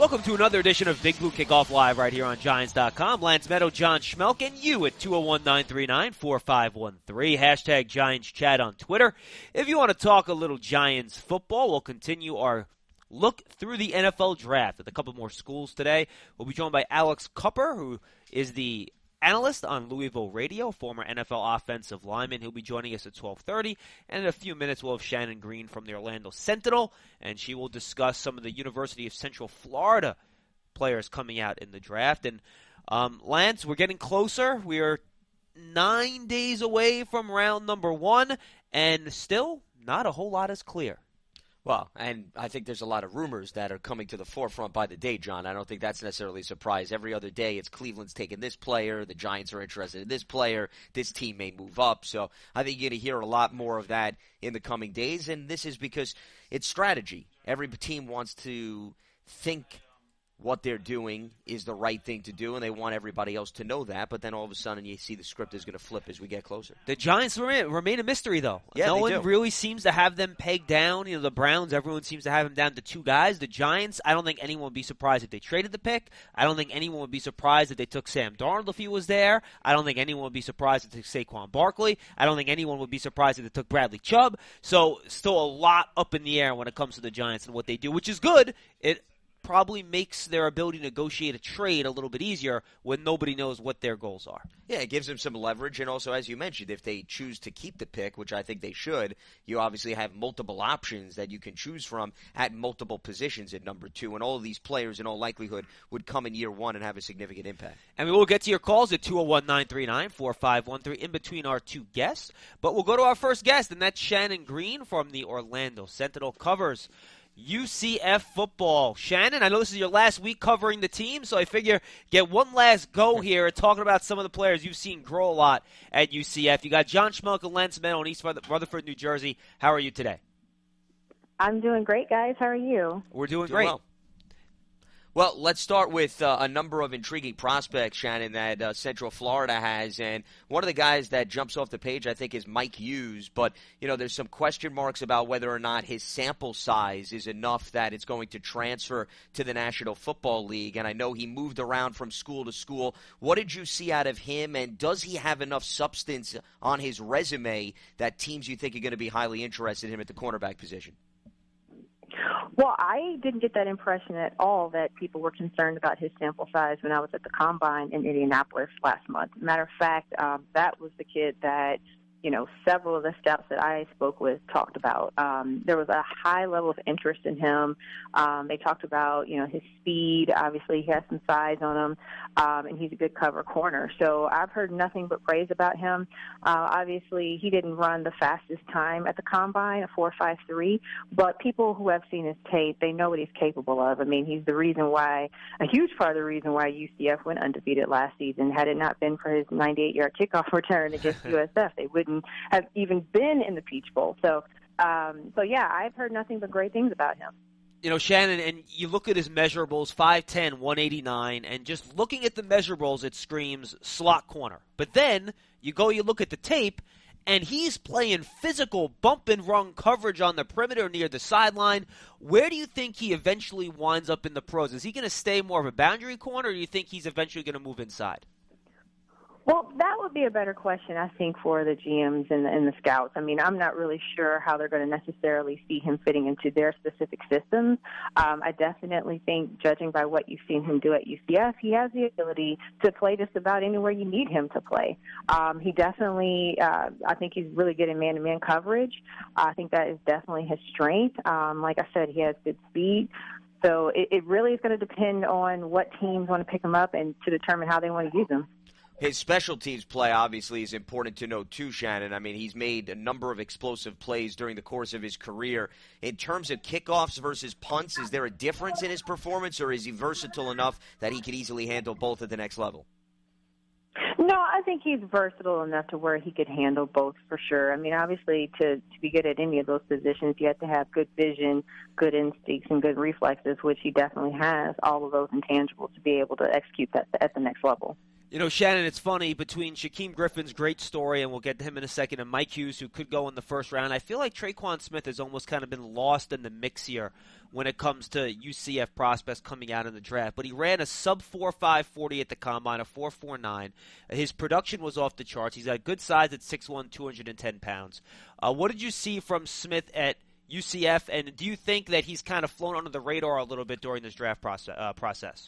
Welcome to another edition of Big Blue Kickoff Live right here on Giants.com. Lance Meadow, John Schmelk, and you at 201-939-4513. Hashtag Giants Chat on Twitter. If you want to talk a little Giants football, we'll continue our look through the NFL draft with a couple more schools today. We'll be joined by Alex Cupper, who is the analyst on Louisville Radio, former NFL offensive lineman. He'll be joining us at 12:30. And in a few minutes, we'll have Shannon Green from the Orlando Sentinel, and she will discuss some of the University of Central Florida players coming out in the draft. And Lance, we're getting closer. We are 9 days away from round number 1, and still not a whole lot is clear. Well, and I think there's a lot of rumors that are coming to the forefront by the day, John. I don't think that's necessarily a surprise. Every other day, it's Cleveland's taking this player, the Giants are interested in this player, this team may move up. So I think you're going to hear a lot more of that in the coming days, and this is because it's strategy. Every team wants to think what they're doing is the right thing to do, and they want everybody else to know that. But then all of a sudden, you see the script is going to flip as we get closer. The Giants remain a mystery, though. Yeah, no one do. really seems to have them pegged down. You know, the Browns, everyone seems to have them down to 2 guys. The Giants, I don't think anyone would be surprised if they traded the pick. I don't think anyone would be surprised if they took Sam Darnold if he was there. I don't think anyone would be surprised if they took Saquon Barkley. I don't think anyone would be surprised if they took Bradley Chubb. So still a lot up in the air when it comes to the Giants and what they do, which is good. It probably makes their ability to negotiate a trade a little bit easier when nobody knows what their goals are. Yeah, it gives them some leverage, and also, as you mentioned, if they choose to keep the pick, which I think they should, you obviously have multiple options that you can choose from at multiple positions at number 2, and all of these players, in all likelihood, would come in year 1 and have a significant impact. And we will get to your calls at 201-939-4513 in between our 2 guests, but we'll go to our first guest, and that's Shannon Green from the Orlando Sentinel. Covers UCF football. Shannon, I know this is your last week covering the team, so I figure get one last go here at talking about some of the players you've seen grow a lot at UCF. You got John Schmelk and Lance Meadow in East Rutherford, New Jersey. How are you today? I'm doing great, guys. How are you? We're doing great. Well, let's start with a number of intriguing prospects, Shannon, that Central Florida has. And one of the guys that jumps off the page, I think, is Mike Hughes. But, you know, there's some question marks about whether or not his sample size is enough that it's going to transfer to the National Football League. And I know he moved around from school to school. What did you see out of him? And does he have enough substance on his resume that teams you think are going to be highly interested in him at the cornerback position? Well, I didn't get that impression at all that people were concerned about his sample size when I was at the Combine in Indianapolis last month. Matter of fact, that was the kid that, you know, several of the scouts that I spoke with talked about. There was a high level of interest in him. They talked about, you know, his speed. Obviously, he has some size on him, and he's a good cover corner. So I've heard nothing but praise about him. Obviously, he didn't run the fastest time at the Combine, a 4.53, but people who have seen his tape, they know what he's capable of. I mean, he's the reason why, a huge part of the reason why UCF went undefeated last season. Had it not been for his 98-yard kickoff return against USF, they wouldn't have even been in the Peach Bowl. So yeah, I've heard nothing but great things about him. You know, Shannon, and you look at his measurables, 5'10", 189, and just looking at the measurables, it screams slot corner. But then you look at the tape, and he's playing physical bump and run coverage on the perimeter near the sideline. Where do you think he eventually winds up in the pros? Is he going to stay more of a boundary corner, or do you think he's eventually going to move inside? Well, that would be a better question, I think, for the GMs and the scouts. I mean, I'm not really sure how they're going to necessarily see him fitting into their specific systems. I definitely think, judging by what you've seen him do at UCF, he has the ability to play just about anywhere you need him to play. He definitely, I think he's really good in man-to-man coverage. I think that is definitely his strength. Like I said, he has good speed. So it really is going to depend on what teams want to pick him up and to determine how they want to use him. His special teams play, obviously, is important to note, too, Shannon. I mean, he's made a number of explosive plays during the course of his career. In terms of kickoffs versus punts, is there a difference in his performance, or is he versatile enough that he could easily handle both at the next level? No, I think he's versatile enough to where he could handle both for sure. I mean, obviously, to be good at any of those positions, you have to have good vision, good instincts, and good reflexes, which he definitely has, all of those intangibles to be able to execute that at the next level. You know, Shannon, it's funny, between Shaquem Griffin's great story, and we'll get to him in a second, and Mike Hughes, who could go in the first round, I feel like Traquan Smith has almost kind of been lost in the mix here when it comes to UCF prospects coming out in the draft. But he ran a sub-4.5 40 at the Combine, a 4.49. His production was off the charts. He's got good size at 6'1", 210 pounds. What did you see from Smith at UCF, and do you think that he's kind of flown under the radar a little bit during this draft process?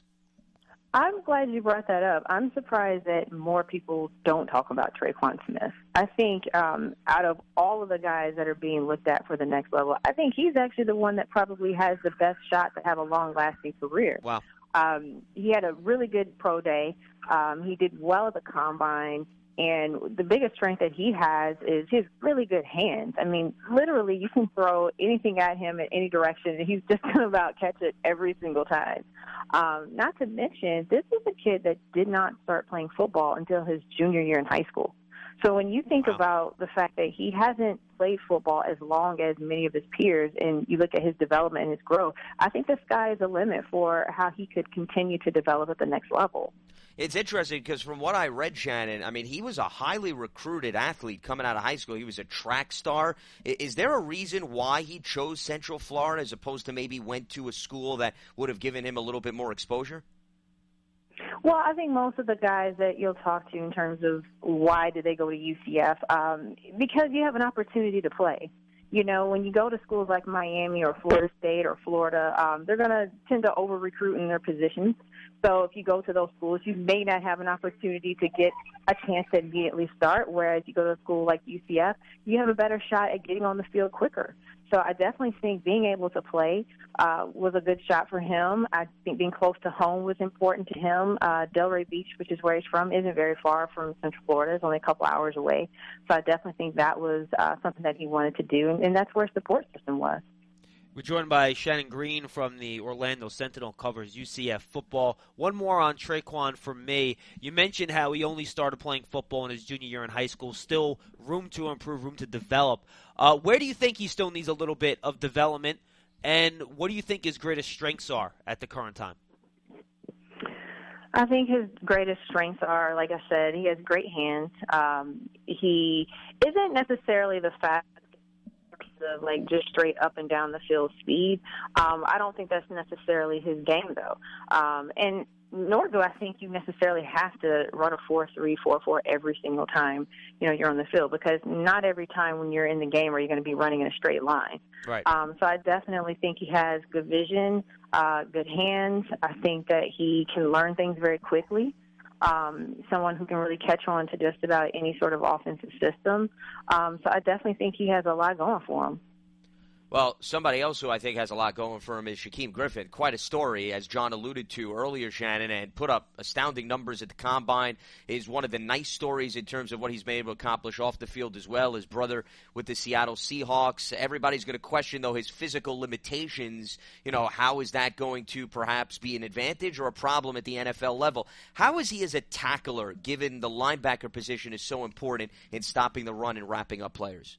I'm glad you brought that up. I'm surprised that more people don't talk about Traquan Smith. I think out of all of the guys that are being looked at for the next level, I think he's actually the one that probably has the best shot to have a long-lasting career. Wow. He had a really good pro day. He did well at the Combine. And the biggest strength that he has is his really good hands. I mean, literally, you can throw anything at him in any direction, and he's just going to about catch it every single time. Not to mention, this is a kid that did not start playing football until his junior year in high school. So when you think about the fact that he hasn't played football as long as many of his peers, and you look at his development and his growth, I think the sky is the limit for how he could continue to develop at the next level. It's interesting because from what I read, Shannon, I mean, he was a highly recruited athlete coming out of high school. He was a track star. Is there a reason why he chose Central Florida as opposed to maybe went to a school that would have given him a little bit more exposure? Well, I think most of the guys that you'll talk to in terms of why did they go to UCF, because you have an opportunity to play. You know, when you go to schools like Miami or Florida State or Florida, they're going to tend to over-recruit in their positions. So if you go to those schools, you may not have an opportunity to get a chance to immediately start, whereas you go to a school like UCF, you have a better shot at getting on the field quicker. So I definitely think being able to play was a good shot for him. I think being close to home was important to him. Delray Beach, which is where he's from, isn't very far from Central Florida. It's only a couple hours away. So I definitely think that was something that he wanted to do, and that's where his support system was. We're joined by Shannon Green from the Orlando Sentinel, covers UCF football. One more on Traquan from me. You mentioned how he only started playing football in his junior year in high school. Still room to improve, room to develop. Where do you think he still needs a little bit of development, and what do you think his greatest strengths are at the current time? I think his greatest strengths are, like I said, he has great hands. He isn't necessarily the fastest of like just straight up and down the field speed. I don't think that's necessarily his game, though. And nor do I think you necessarily have to run a 4.3, 4.4 every single time, you know, you're on the field, because not every time when you're in the game are you going to be running in a straight line. Right. So I definitely think he has good vision, good hands. I think that he can learn things very quickly. Someone who can really catch on to just about any sort of offensive system. So I definitely think he has a lot going for him. Well, somebody else who I think has a lot going for him is Shaquem Griffin. Quite a story, as John alluded to earlier, Shannon, and put up astounding numbers at the Combine. Is one of the nice stories in terms of what he's been able to accomplish off the field as well. His brother with the Seattle Seahawks. Everybody's going to question, though, his physical limitations. You know, how is that going to perhaps be an advantage or a problem at the NFL level? How is he as a tackler, given the linebacker position is so important in stopping the run and wrapping up players?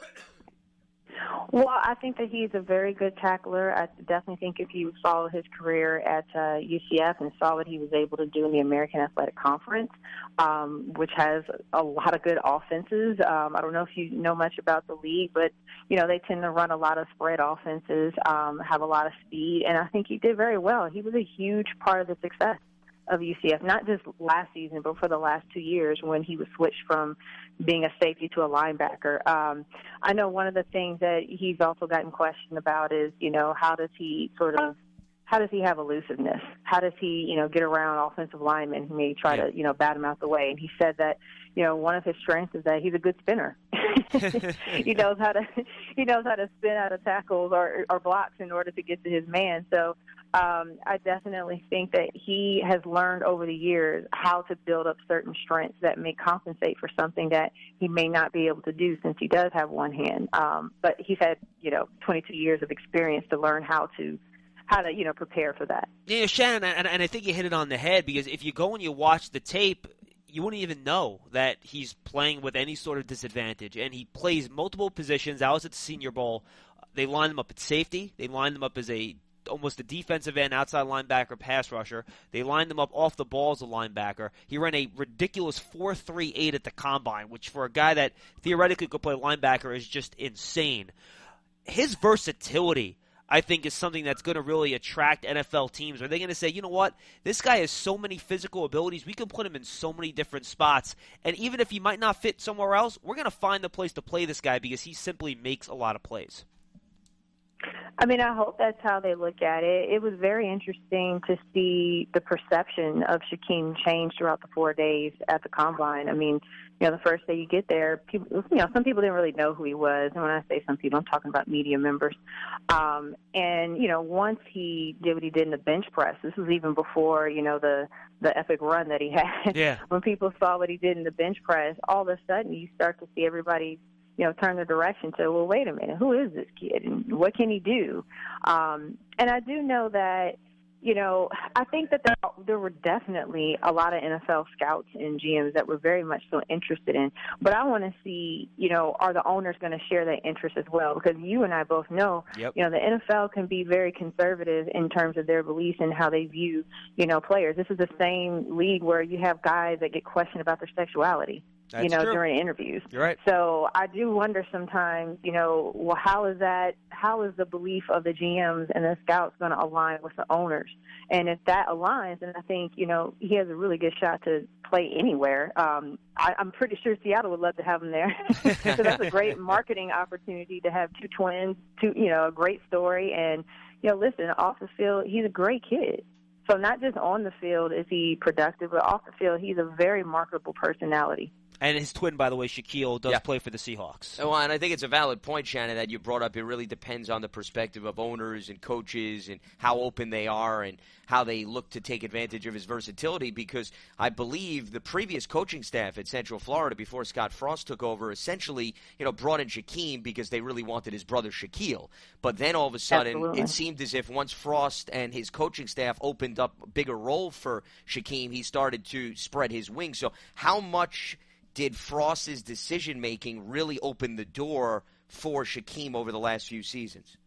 Well, I think that he's a very good tackler. I definitely think if you follow his career at UCF and saw what he was able to do in the American Athletic Conference, which has a lot of good offenses. I don't know if you know much about the league, but, you know, they tend to run a lot of spread offenses, have a lot of speed, and I think he did very well. He was a huge part of the success of UCF, not just last season, but for the last 2 years when he was switched from being a safety to a linebacker. I know one of the things that he's also gotten questioned about is, you know, how does he have elusiveness? How does he, you know, get around offensive linemen who may try to, you know, bat him out the way? And he said that, you know, one of his strengths is that he's a good spinner. he knows how to spin out of tackles or blocks in order to get to his man. So I definitely think that he has learned over the years how to build up certain strengths that may compensate for something that he may not be able to do since he does have one hand. But he's had, you know, 22 years of experience to learn how to, you know, prepare for that. Yeah, Shannon, and I think you hit it on the head, because if you go and you watch the tape, you wouldn't even know that he's playing with any sort of disadvantage. And he plays multiple positions. I was at the Senior Bowl. They line him up at safety. They line him up as a almost a defensive end, outside linebacker, pass rusher. They lined him up off the ball as a linebacker. He ran a ridiculous 4.38 at the combine, which for a guy that theoretically could play linebacker is just insane. His versatility, I think, is something that's going to really attract NFL teams. Are they going to say, you know what, this guy has so many physical abilities, we can put him in so many different spots, and even if he might not fit somewhere else, we're going to find the place to play this guy because he simply makes a lot of plays. I mean, I hope that's how they look at it. It was very interesting to see the perception of Shaquem change throughout the 4 days at the Combine. I mean, the first day you get there, people, some people didn't really know who he was. And when I say some people, I'm talking about media members. And once he did what he did in the bench press, this was even before, the epic run that he had. Yeah. When people saw what he did in the bench press, all of a sudden you start to see everybody turn their direction to, well, wait a minute, who is this kid and what can he do? And I do know that, I think that there were definitely a lot of NFL scouts and GMs that were very much so interested in, but I want to see, are the owners going to share that interest as well? Because you and I both know, Yep. The NFL can be very conservative in terms of their beliefs and how they view, players. This is the same league where you have guys that get questioned about their sexuality. That's true. During interviews. You're right. So I do wonder sometimes, well, how is the belief of the GMs and the scouts going to align with the owners? And if that aligns, then I think, he has a really good shot to play anywhere. I'm pretty sure Seattle would love to have him there. So that's a great marketing opportunity to have two twins, a great story. And, listen, off the field, he's a great kid. So not just on the field is he productive, but off the field, he's a very marketable personality. And his twin, by the way, Shaquille, does Yeah. play for the Seahawks. Well, and I think it's a valid point, Shannon, that you brought up. It really depends on the perspective of owners and coaches and how open they are and how they look to take advantage of his versatility, because I believe the previous coaching staff at Central Florida before Scott Frost took over essentially, brought in Shaquem because they really wanted his brother Shaquille. But then all of a sudden, Absolutely. It seemed as if once Frost and his coaching staff opened up a bigger role for Shaquem, he started to spread his wings. So how much did Frost's decision-making really open the door for Shaquem over the last few seasons?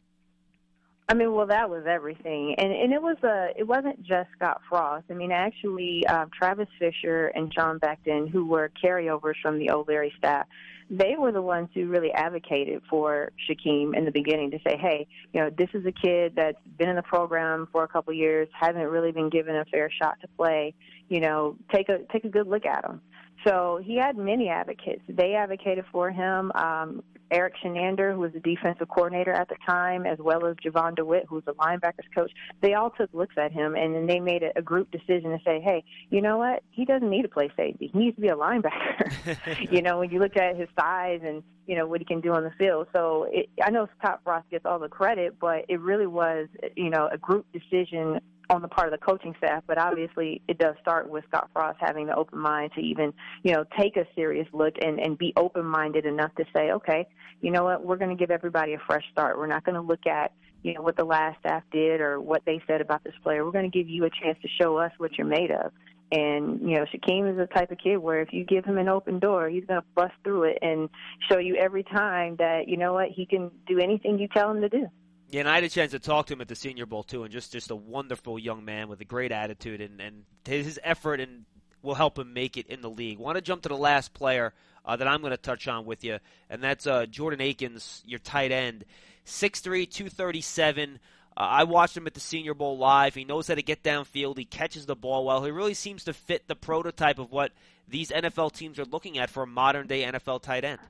I mean, well, that was everything, and it wasn't just Scott Frost. I mean, actually, Travis Fisher and Sean Beckton, who were carryovers from the O'Leary staff, they were the ones who really advocated for Shaquem in the beginning to say, hey, this is a kid that's been in the program for a couple of years, hasn't really been given a fair shot to play. Take a good look at him. So he had many advocates. They advocated for him. Eric Shenander, who was the defensive coordinator at the time, as well as Javon DeWitt, who was the linebackers coach, they all took looks at him, and then they made a group decision to say, hey, you know what? He doesn't need to play safety. He needs to be a linebacker. When you look at his size and, what he can do on the field. So I know Scott Frost gets all the credit, but it really was, a group decision on the part of the coaching staff, but obviously it does start with Scott Frost having the open mind to even, take a serious look and be open-minded enough to say, okay, you know what, we're going to give everybody a fresh start. We're not going to look at, what the last staff did or what they said about this player. We're going to give you a chance to show us what you're made of. And, Shaquem is the type of kid where if you give him an open door, he's going to bust through it and show you every time that, he can do anything you tell him to do. Yeah, and I had a chance to talk to him at the Senior Bowl, too, and just a wonderful young man with a great attitude, and his effort and will help him make it in the league. Want to jump to the last player that I'm going to touch on with you, and that's Jordan Akins, your tight end. 6'3", 237. I watched him at the Senior Bowl live. He knows how to get downfield. He catches the ball well. He really seems to fit the prototype of what these NFL teams are looking at for a modern-day NFL tight end.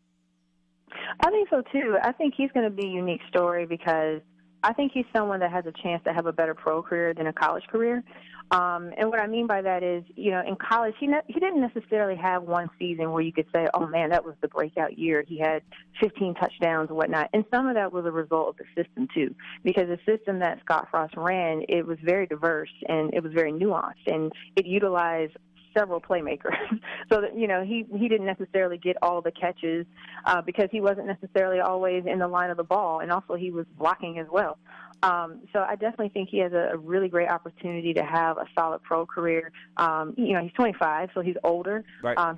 I think so, too. I think he's going to be a unique story because I think he's someone that has a chance to have a better pro career than a college career. And what I mean by that is, in college, he didn't necessarily have one season where you could say, oh, man, that was the breakout year. He had 15 touchdowns and whatnot. And some of that was a result of the system, too, because the system that Scott Frost ran, it was very diverse and it was very nuanced, and it utilized several playmakers. So that, he didn't necessarily get all the catches because he wasn't necessarily always in the line of the ball, and also he was blocking as well. So I definitely think he has a really great opportunity to have a solid pro career. He's 25, so he's older. Right.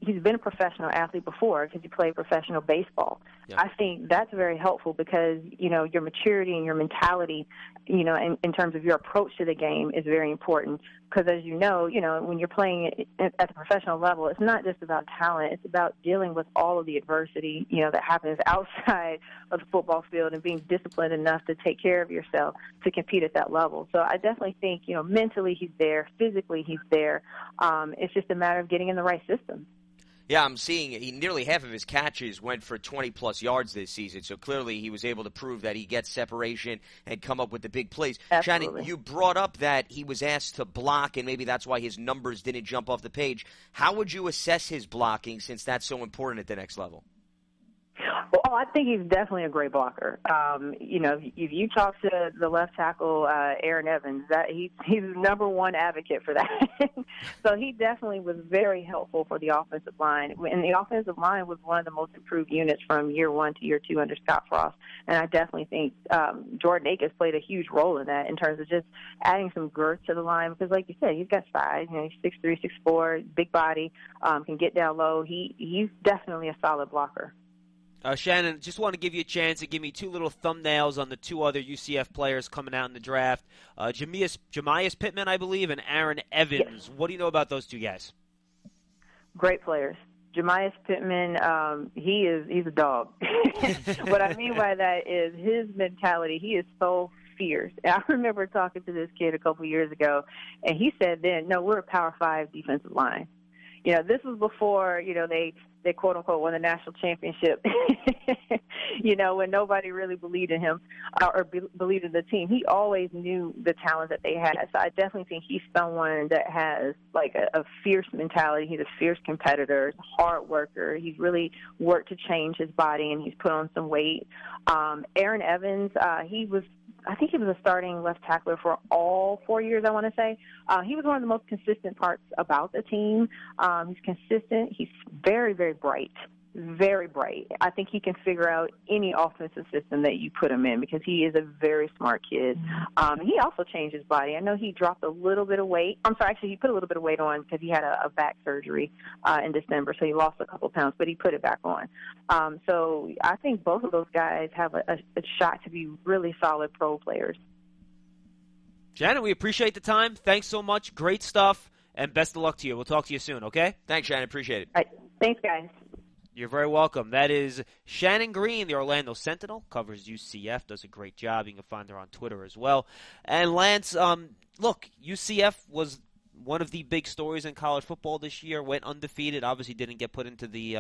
he's been a professional athlete before because he played professional baseball. Yeah. I think that's very helpful because, your maturity and your mentality, in terms of your approach to the game is very important because, as when you're playing at the professional level, it's not just about talent. It's about dealing with all of the adversity, that happens outside of the football field and being disciplined enough to take care of yourself to compete at that level. So I definitely think, mentally he's there, physically he's there. It's just a matter of getting in the right system. Yeah, I'm seeing nearly half of his catches went for 20-plus yards this season, so clearly he was able to prove that he gets separation and come up with the big plays. Absolutely. Shannon, you brought up that he was asked to block, and maybe that's why his numbers didn't jump off the page. How would you assess his blocking since that's so important at the next level? Well, I think he's definitely a great blocker. If you talk to the left tackle, Aaron Evans, he's the number one advocate for that. So he definitely was very helpful for the offensive line. And the offensive line was one of the most improved units from year one to year two under Scott Frost. And I definitely think Jordan Akins played a huge role in that in terms of just adding some girth to the line. Because, like you said, he's got size. He's 6'3", 6'4", big body, can get down low. He's definitely a solid blocker. Shannon, just want to give you a chance to give me two little thumbnails on the two other UCF players coming out in the draft. Jamias Pittman, I believe, and Aaron Evans. Yes. What do you know about those two guys? Great players. Jamias Pittman, he's a dog. What I mean by that is his mentality. He is so fierce. And I remember talking to this kid a couple years ago, and he said then, no, we're a Power 5 defensive line. This was before, they quote-unquote won the national championship, when nobody really believed in him or believed in the team. He always knew the talent that they had. So I definitely think he's someone that has, like, a fierce mentality. He's a fierce competitor, a hard worker. He's really worked to change his body, and he's put on some weight. Aaron Evans, I think he was a starting left tackler for all 4 years, I want to say. He was one of the most consistent parts about the team. He's consistent. He's very, very bright, very bright. I think he can figure out any offensive system that you put him in because he is a very smart kid. He also changed his body. I know he dropped a little bit of weight. Actually, he put a little bit of weight on because he had a back surgery in December, so he lost a couple pounds, but he put it back on. So I think both of those guys have a shot to be really solid pro players. Shannon, we appreciate the time. Thanks so much. Great stuff, and best of luck to you. We'll talk to you soon, okay? Thanks, Shannon. Appreciate it. All right. Thanks, guys. You're very welcome. That is Shannon Green, the Orlando Sentinel, covers UCF, does a great job. You can find her on Twitter as well. And Lance, look, UCF was one of the big stories in college football this year, went undefeated, obviously didn't get put into the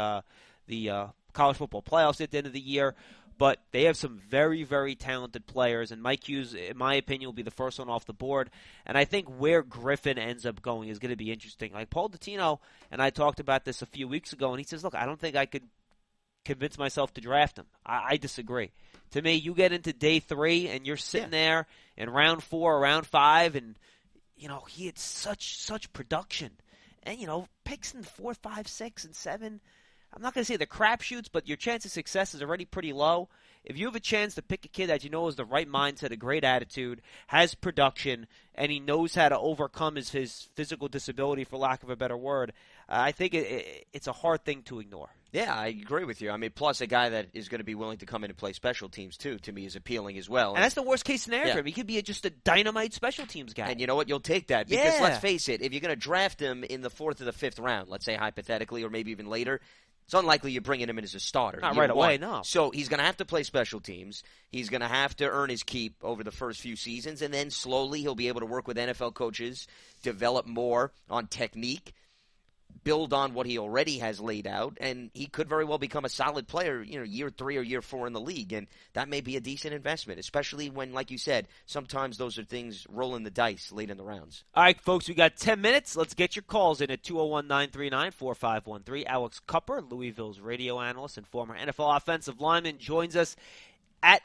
college football playoffs at the end of the year. But they have some very, very talented players, and Mike Hughes, in my opinion, will be the first one off the board. And I think where Griffin ends up going is going to be interesting. Like Paul Dottino and I talked about this a few weeks ago, and he says, look, I don't think I could convince myself to draft him. I disagree. To me, you get into day 3, and you're sitting there in round 4 or round 5, and, he had such production. And, picks in 4, 5, 6, and 7. I'm not going to say the crapshoots, but your chance of success is already pretty low. If you have a chance to pick a kid that you know has the right mindset, a great attitude, has production, and he knows how to overcome his physical disability, for lack of a better word, I think it's a hard thing to ignore. Yeah, I agree with you. I mean, plus a guy that is going to be willing to come in and play special teams, too, to me is appealing as well. And that's the worst-case scenario for him. He could be just a dynamite special teams guy. And you know what? You'll take that. Because let's face it, if you're going to draft him in the 4th or the 5th round, let's say hypothetically, or maybe even later, it's unlikely you're bringing him in as a starter. Not right away, no. So he's going to have to play special teams. He's going to have to earn his keep over the first few seasons, and then slowly he'll be able to work with NFL coaches, develop more on technique, build on what he already has laid out, and he could very well become a solid player, year 3 or year 4 in the league, and that may be a decent investment, especially when, like you said, sometimes those are things rolling the dice late in the rounds. All right, folks, we got 10 minutes. Let's get your calls in at 201-939-4513. Alex Cupper, Louisville's radio analyst and former NFL offensive lineman, joins us at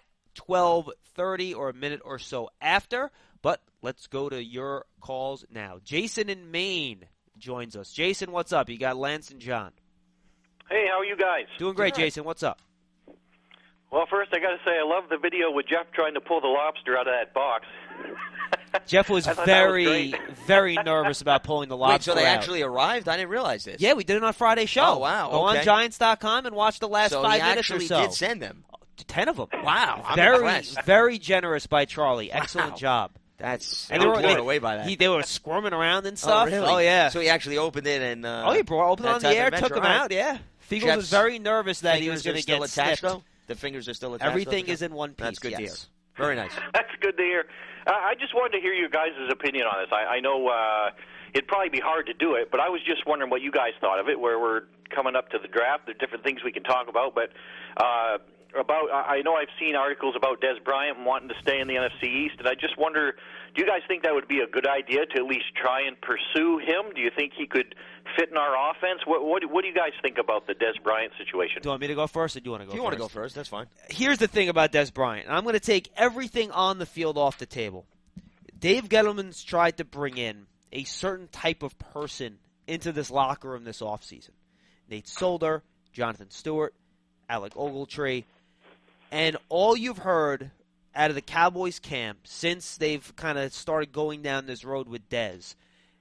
12:30 or a minute or so after, but let's go to your calls now. Jason in Maine joins us. Jason, what's up? You got Lance and John. Hey, how are you guys? Doing great, Jason. What's up? Well, first I got to say I love the video with Jeff trying to pull the lobster out of that box. Jeff was I thought that was very, great. very nervous about pulling the Wait, lobster so they out. actually arrived? I didn't realize this. Yeah, we did it on Friday's show. Oh, wow, Go okay. on Giants.com and watch the last so 5 he minutes or actually so. did send them. 10 of them. Wow, I'm very, impressed. very generous by Charlie. Excellent Wow. job. That's And I'm they were blown away by that. They were squirming around and Oh, stuff. really? Oh, yeah. So he actually opened it and. He opened it on the air, took him out. Yeah. Fiegels Jeff's was very nervous that he was going to still get attached, snipped. though. The fingers are still attached. Everything though? is in one piece. That's good to hear. yes. Very nice. That's good to hear. I just wanted to hear you guys' opinion on this. I know it'd probably be hard to do it, but I was just wondering what you guys thought of it, where we're coming up to the draft. There are different things we can talk about, but I know I've seen articles about Des Bryant wanting to stay in the NFC East, and I just wonder, do you guys think that would be a good idea to at least try and pursue him? Do you think he could fit in our offense? What do you guys think about the Des Bryant situation? Do you want me to go first, or do you want to go If you first? want to go first, that's fine. Here's the thing about Des Bryant. I'm going to take everything on the field off the table. Dave Gettleman's tried to bring in a certain type of person into this locker room this offseason. Nate Solder, Jonathan Stewart, Alec Ogletree, and all you've heard out of the Cowboys camp since they've kind of started going down this road with Dez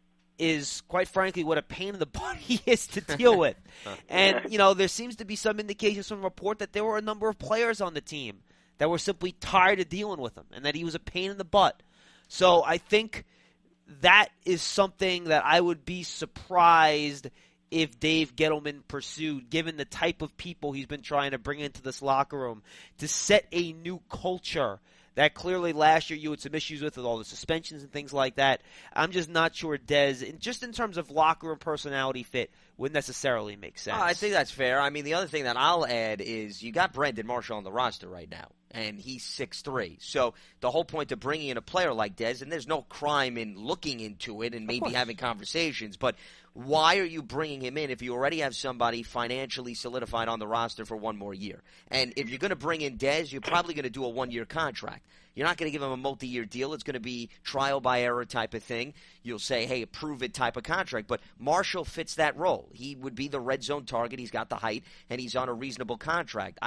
is, quite frankly, what a pain in the butt he is to deal with. And, there seems to be some indications from the report that there were a number of players on the team that were simply tired of dealing with him and that he was a pain in the butt. So I think that is something that I would be surprised if Dave Gettleman pursued, given the type of people he's been trying to bring into this locker room to set a new culture that clearly last year you had some issues with all the suspensions and things like that. I'm just not sure Dez, just in terms of locker room personality fit, would necessarily make sense. I think that's fair. I mean, the other thing that I'll add is you got Brandon Marshall on the roster right now, and he's 6'3". So the whole point of bringing in a player like Dez, and there's no crime in looking into it and maybe having conversations, but why are you bringing him in if you already have somebody financially solidified on the roster for one more year? And if you're going to bring in Dez, you're probably going to do a one-year contract. You're not going to give him a multi-year deal. It's going to be trial by error type of thing. You'll say, hey, approve it type of contract. But Marshall fits that role. He would be the red zone target. He's got the height, and he's on a reasonable contract.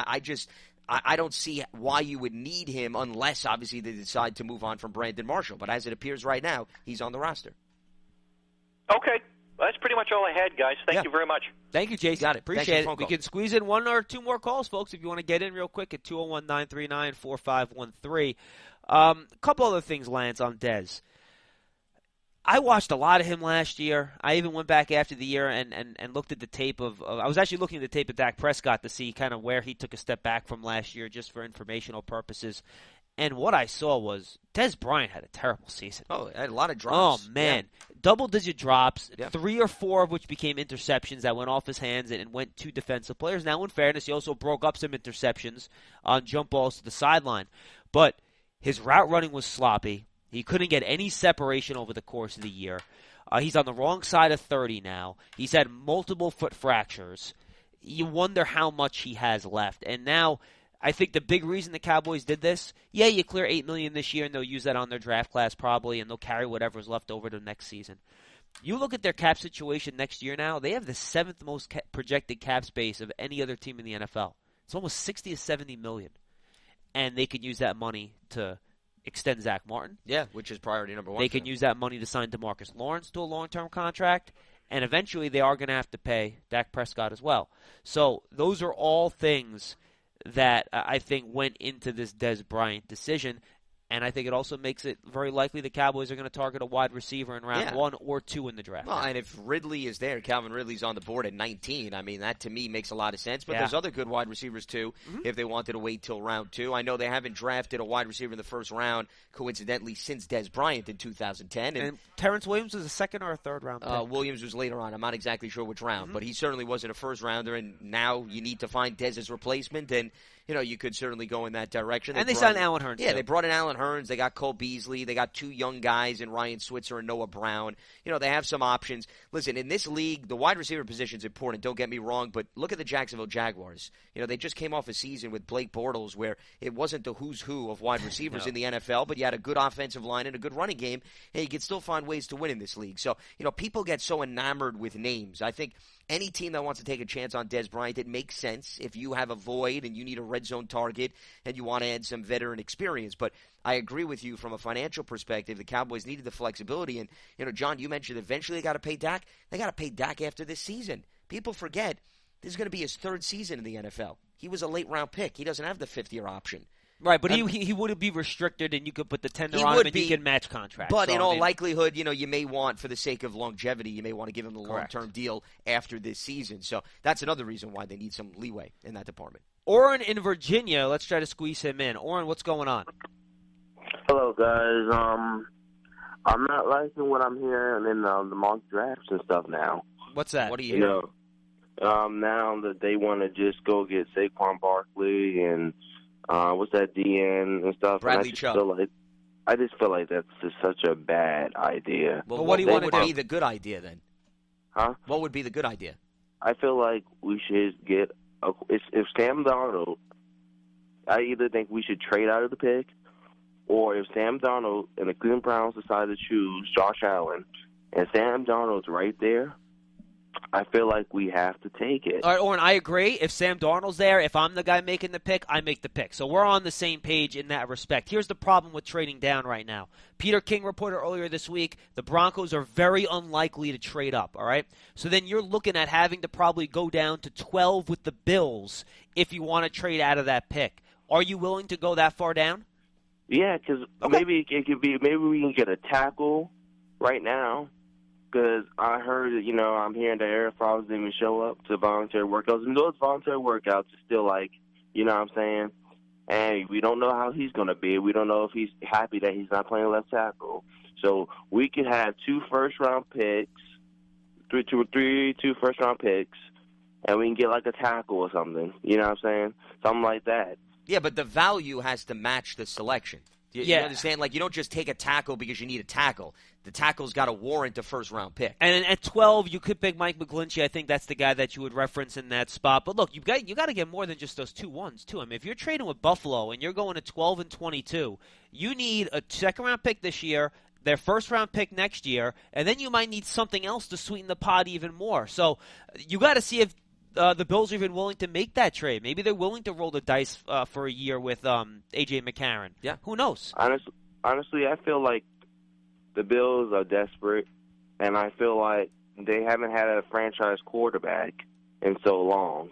I don't see why you would need him unless, obviously, they decide to move on from Brandon Marshall. But as it appears right now, he's on the roster. Okay. That's pretty much all I had, guys. Thank you very much. Thank you, Jason. Got it. Appreciate Thanks for the it. phone We call. can squeeze in one or two more calls, folks, if you want to get in real quick at 201-939-4513. A couple other things, Lance, on Dez. I watched a lot of him last year. I even went back after the year and looked at the tape of I was actually looking at the tape of Dak Prescott to see kind of where he took a step back from last year just for informational purposes. And what I saw was Des Bryant had a terrible season. Oh, had a lot of drops. Oh, man. Double-digit drops, Yeah. 3 or 4 of which became interceptions that went off his hands and went to defensive players. Now, in fairness, he also broke up some interceptions on jump balls to the sideline. But his route running was sloppy. He couldn't get any separation over the course of the year. He's on the wrong side of 30 now. He's had multiple foot fractures. You wonder how much he has left. And now, I think the big reason the Cowboys did this, you clear $8 million this year, and they'll use that on their draft class probably, and they'll carry whatever's left over to next season. You look at their cap situation next year now, they have the 7th most projected cap space of any other team in the NFL. It's almost 60 to 70 million. And they can use that money to extend Zach Martin. Yeah, which is priority number one. They can use that money to sign DeMarcus Lawrence to a long-term contract, and eventually they are going to have to pay Dak Prescott as well. So those are all things that I think went into this Des Bryant decision, and I think it also makes it very likely the Cowboys are going to target a wide receiver in round 1 or 2 in the draft. Well, and if Ridley is there, Calvin Ridley's on the board at 19, I mean, that to me makes a lot of sense. But there's other good wide receivers, too, if they wanted to wait till round 2. I know they haven't drafted a wide receiver in the first round, coincidentally, since Des Bryant in 2010. And Terrence Williams was a second or a third round pick? Williams was later on. I'm not exactly sure which round, but he certainly wasn't a first rounder, and now you need to find Dez's replacement, and you could certainly go in that direction. And they signed Allen Hurns. Yeah, too. they brought in Allen Hurns. They got Cole Beasley. They got 2 young guys in Ryan Switzer and Noah Brown. They have some options. Listen, in this league, the wide receiver position is important. Don't get me wrong, but look at the Jacksonville Jaguars. They just came off a season with Blake Bortles where it wasn't the who's who of wide receivers in the NFL, but you had a good offensive line and a good running game, and you could still find ways to win in this league. So, people get so enamored with names. I think any team that wants to take a chance on Dez Bryant, it makes sense if you have a void and you need a red zone target and you want to add some veteran experience. But I agree with you from a financial perspective. The Cowboys needed the flexibility. And, John, you mentioned eventually they got to pay Dak. They got to pay Dak after this season. People forget this is going to be his third season in the NFL. He was a late-round pick. He doesn't have the fifth-year option. Right, but he would be restricted, and you could put the tender on him, and you can match contracts. But in all likelihood, you may want, for the sake of longevity, you may want to give him a long-term deal after this season. So that's another reason why they need some leeway in that department. Orrin in Virginia, let's try to squeeze him in. Orrin, what's going on? Hello, guys. I'm not liking what I'm hearing in the mock drafts and stuff now. What's that? What do you hear? Now that they want to just go get Saquon Barkley and what's that, DN and stuff. Bradley and Chubb. I just feel like that's just such a bad idea. Well, what do you want to be the good idea then? Huh? What would be the good idea? I feel like we should get if Sam Darnold. I either think we should trade out of the pick, or if Sam Darnold and the Cleveland Browns decide to choose Josh Allen, and Sam Darnold's right there, I feel like we have to take it. All right, Orrin, I agree. If Sam Darnold's there, if I'm the guy making the pick, I make the pick. So we're on the same page in that respect. Here's the problem with trading down right now. Peter King reported earlier this week the Broncos are very unlikely to trade up, all right? So then you're looking at having to probably go down to 12 with the Bills if you want to trade out of that pick. Are you willing to go that far down? Yeah, because maybe it could be, maybe we can get a tackle right now. Because I heard, I'm hearing that Eric Flowers didn't even show up to voluntary workouts. And those voluntary workouts are still like, you know what I'm saying? And we don't know how he's going to be. We don't know if he's happy that he's not playing left tackle. So we could have 2 first-round picks, two first-round picks, and we can get like a tackle or something. You know what I'm saying? Something like that. Yeah, but the value has to match the selection. You understand? Like, you don't just take a tackle because you need a tackle. The tackle's got to warrant a first-round pick. And at 12, you could pick Mike McGlinchey. I think that's the guy that you would reference in that spot. But look, you got to get more than just those 2 ones, too. I mean, if you're trading with Buffalo and you're going to 12 and 22, you need a second-round pick this year, their first-round pick next year, and then you might need something else to sweeten the pot even more. So you got to see if the Bills are even willing to make that trade. Maybe they're willing to roll the dice for a year with A.J. McCarron. Yeah. Who knows? Honestly, I feel like the Bills are desperate, and I feel like they haven't had a franchise quarterback in so long.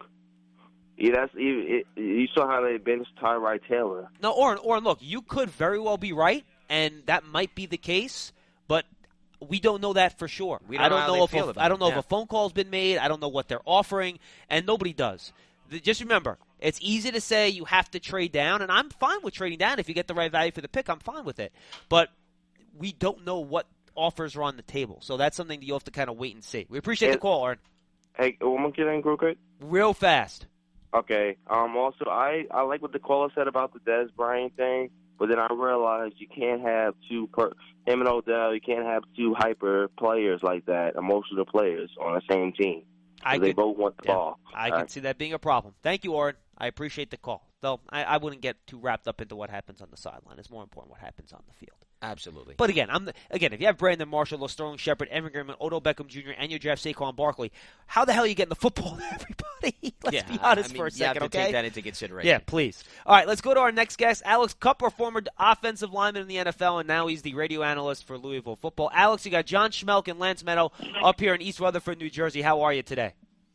Yeah, you saw how they benched Tyrod Taylor. No, Orrin, look, you could very well be right, and that might be the case, but we don't know that for sure. I don't know if a phone call's been made. I don't know what they're offering, and nobody does. Just remember, it's easy to say you have to trade down, and I'm fine with trading down. If you get the right value for the pick, I'm fine with it. But we don't know what offers are on the table, so that's something that you'll have to kind of wait and see. We appreciate the call, Orrin. Hey, one more thing real quick. Real fast. Okay. Also, I like what the caller said about the Dez Bryant thing, but then I realized you can't have him and Odell, you can't have 2 hyper players like that, emotional players on the same team. They both want the ball. I can see that being a problem. Thank you, Orrin. I appreciate the call. Though I wouldn't get too wrapped up into what happens on the sideline. It's more important what happens on the field. Absolutely. But again, if you have Brandon Marshall, Sterling Shepard, Evan Graham, Odell Beckham Jr., and you draft Saquon Barkley, how the hell are you getting the football to everybody? Let's be honest for a second, you have to take that into consideration. Yeah, please. All right, let's go to our next guest, Alex Cupper, former offensive lineman in the NFL, and now he's the radio analyst for Louisville football. Alex, you got John Schmelk and Lance Meadow up here in East Rutherford, New Jersey. How are you today?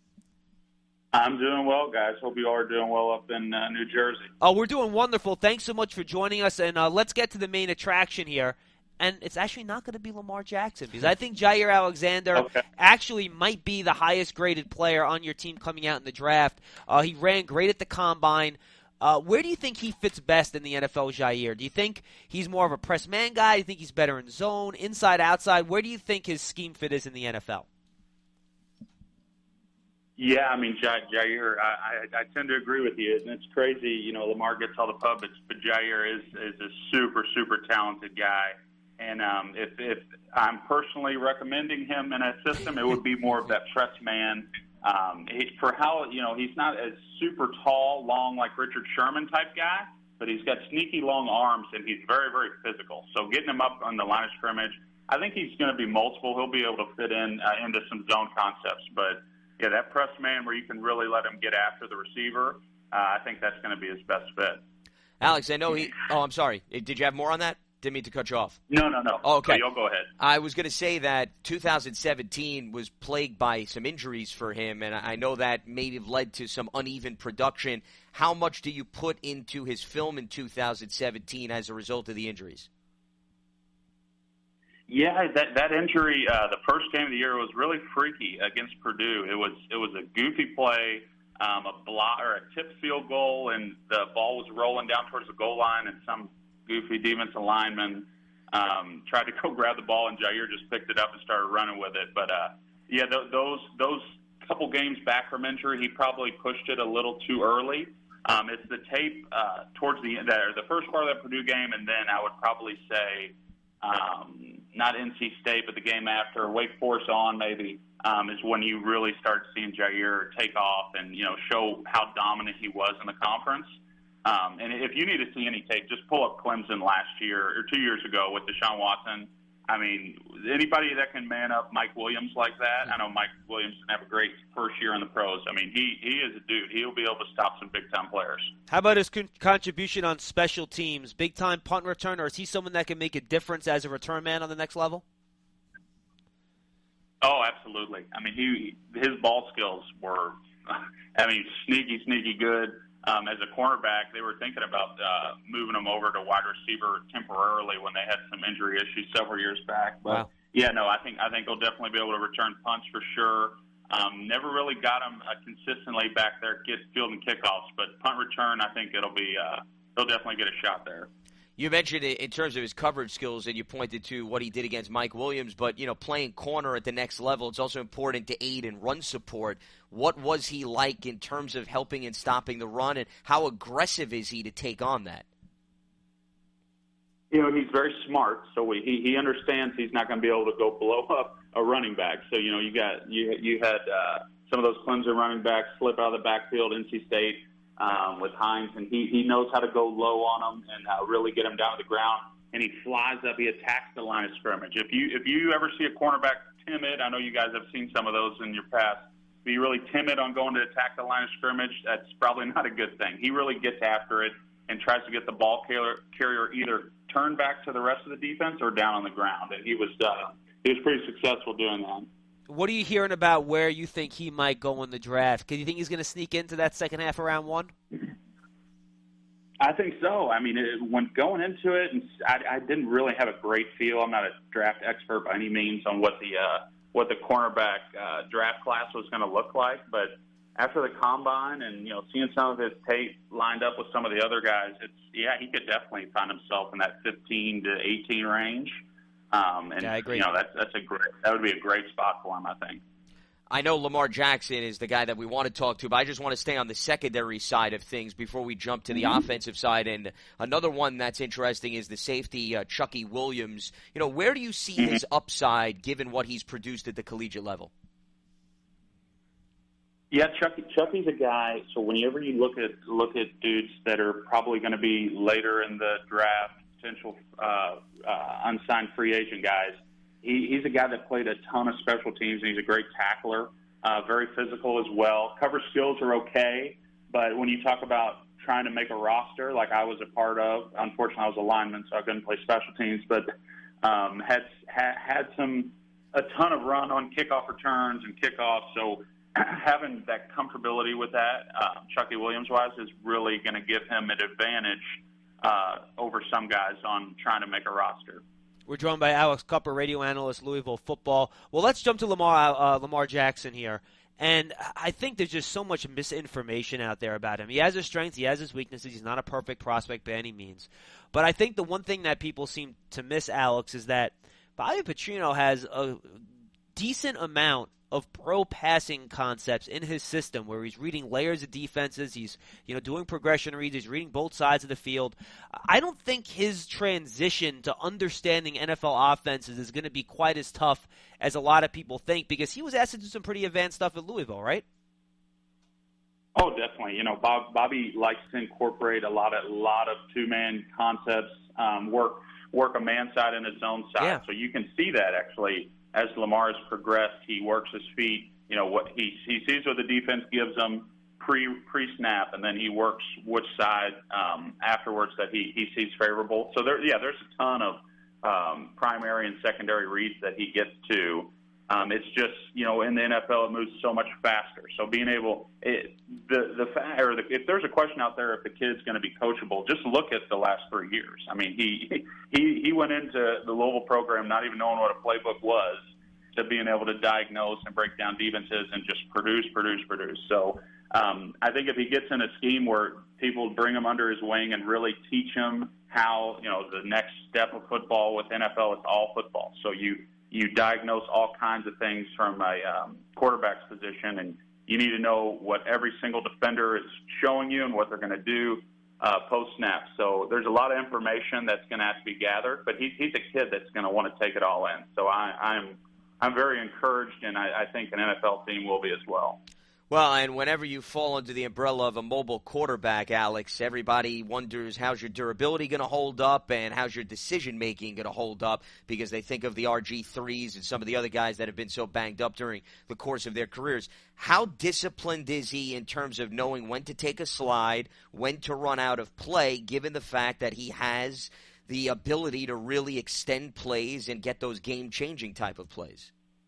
I'm doing well, guys. Hope you all are doing well up in New Jersey. Oh, we're doing wonderful. Thanks so much for joining us, and let's get to the main attraction here. And it's actually not going to be Lamar Jackson because I think Jair Alexander actually might be the highest-graded player on your team coming out in the draft. He ran great at the Combine. Where do you think he fits best in the NFL, Jair? Do you think he's more of a press man guy? Do you think he's better in zone, inside, outside? Where do you think his scheme fit is in the NFL? Yeah, I mean, Jair, I tend to agree with you. And it's crazy, Lamar gets all the pub, but Jair is a super, super talented guy. And if I'm personally recommending him in a system, it would be more of that press man. For how, he's not as super tall, long, like Richard Sherman type guy, but he's got sneaky long arms, and he's very, very physical. So getting him up on the line of scrimmage, I think he's going to be multiple. He'll be able to fit into some zone concepts. But that press man where you can really let him get after the receiver, I think that's going to be his best fit. Alex, I know I'm sorry. Did you have more on that? Didn't mean to cut you off. No. Oh, okay. You'll go ahead. I was going to say that 2017 was plagued by some injuries for him, and I know that maybe led to some uneven production. How much do you put into his film in 2017 as a result of the injuries? Yeah, that injury, the first game of the year was really freaky against Purdue. It was a goofy play, a block or a tipped field goal, and the ball was rolling down towards the goal line, and some goofy defensive lineman tried to go grab the ball, and Jair just picked it up and started running with it. But yeah, those couple games back from injury, he probably pushed it a little too early. It's the tape towards the end, or the first part of that Purdue game, and then I would probably say not NC State, but the game after, Wake Forest on maybe, is when you really start seeing Jair take off and show how dominant he was in the conference. And if you need to see any tape, just pull up Clemson last year or 2 years ago with Deshaun Watson. I mean, anybody that can man up Mike Williams like that, I know Mike Williams didn't have a great first year in the pros. I mean, he is a dude. He'll be able to stop some big-time players. How about his contribution on special teams? Big-time punt return, or is he someone that can make a difference as a return man on the next level? Oh, absolutely. I mean, his ball skills were, sneaky good. As a cornerback, they were thinking about moving him over to wide receiver temporarily when they had some injury issues several years back. But wow. Yeah, no, I think he'll definitely be able to return punts for sure. Never really got him consistently back there fielding kickoffs, but punt return, I think he'll definitely get a shot there. You mentioned it in terms of his coverage skills, and you pointed to what he did against Mike Williams. But, playing corner at the next level, it's also important to aid in run support. What was he like in terms of helping and stopping the run, and how aggressive is he to take on that? He's very smart, so he understands he's not going to be able to go blow up a running back. So, you had some of those Clemson running backs slip out of the backfield, NC State, with Hines, and he knows how to go low on them and really get them down to the ground. And he flies up. He attacks the line of scrimmage. If you ever see a cornerback timid, I know you guys have seen some of those in your past, be really timid on going to attack the line of scrimmage, that's probably not a good thing. He really gets after it and tries to get the ball carrier either turned back to the rest of the defense or down on the ground. And he was pretty successful doing that. What are you hearing about where you think he might go in the draft? Do you think he's going to sneak into that second half of round one? I think so. I mean, when going into it, and I didn't really have a great feel. I'm not a draft expert by any means on what the cornerback draft class was going to look like. But after the combine and seeing some of his tape lined up with some of the other guys, he could definitely find himself in that 15 to 18 range. Yeah, I agree. That would be a great spot for him, I think. I know Lamar Jackson is the guy that we want to talk to, but I just want to stay on the secondary side of things before we jump to the offensive side. And another one that's interesting is the safety, Chucky Williams. Where do you see his upside given what he's produced at the collegiate level? Yeah, Chucky's a guy. So whenever you look at dudes that are probably going to be later in the draft, potential unsigned free agent guys, he's a guy that played a ton of special teams, and he's a great tackler, very physical as well. Cover skills are okay, but when you talk about trying to make a roster, like I was a part of, unfortunately I was a lineman, so I couldn't play special teams, but had a ton of run on kickoff returns and kickoffs, so having that comfortability with that, Chucky Williams-wise, is really going to give him an advantage over some guys on trying to make a roster. We're joined by Alex Cupper, radio analyst, Louisville football. Well, let's jump to Lamar Jackson here. And I think there's just so much misinformation out there about him. He has his strengths, he has his weaknesses. He's not a perfect prospect by any means. But I think the one thing that people seem to miss, Alex, is that Bobby Petrino has a decent amount of pro passing concepts in his system where he's reading layers of defenses, he's doing progression reads, he's reading both sides of the field. I don't think his transition to understanding NFL offenses is going to be quite as tough as a lot of people think, because he was asked to do some pretty advanced stuff at Louisville, right? Oh, definitely. Bobby likes to incorporate a lot of two-man concepts, work a man side and his own side. Yeah. So you can see that actually. As Lamar has progressed, he works his feet what he sees what the defense gives him pre-snap, and then he works which side afterwards that he sees favorable. So there's a ton of primary and secondary reads that he gets to. It's just, in the NFL, it moves so much faster. So being able, if there's a question out there if the kid's going to be coachable, just look at the last 3 years. I mean, he went into the Louisville program not even knowing what a playbook was, to being able to diagnose and break down defenses and just produce. So I think if he gets in a scheme where people bring him under his wing and really teach him how, the next step of football with NFL, it's all football. So you diagnose all kinds of things from a quarterback's position, and you need to know what every single defender is showing you and what they're going to do post-snap. So there's a lot of information that's going to have to be gathered, but he's a kid that's going to want to take it all in. So I'm very encouraged, and I think an NFL team will be as well. Well, and whenever you fall under the umbrella of a mobile quarterback, Alex, everybody wonders how's your durability going to hold up and how's your decision-making going to hold up, because they think of the RG3s and some of the other guys that have been so banged up during the course of their careers. How disciplined is he in terms of knowing when to take a slide, when to run out of play, given the fact that he has the ability to really extend plays and get those game-changing type of plays?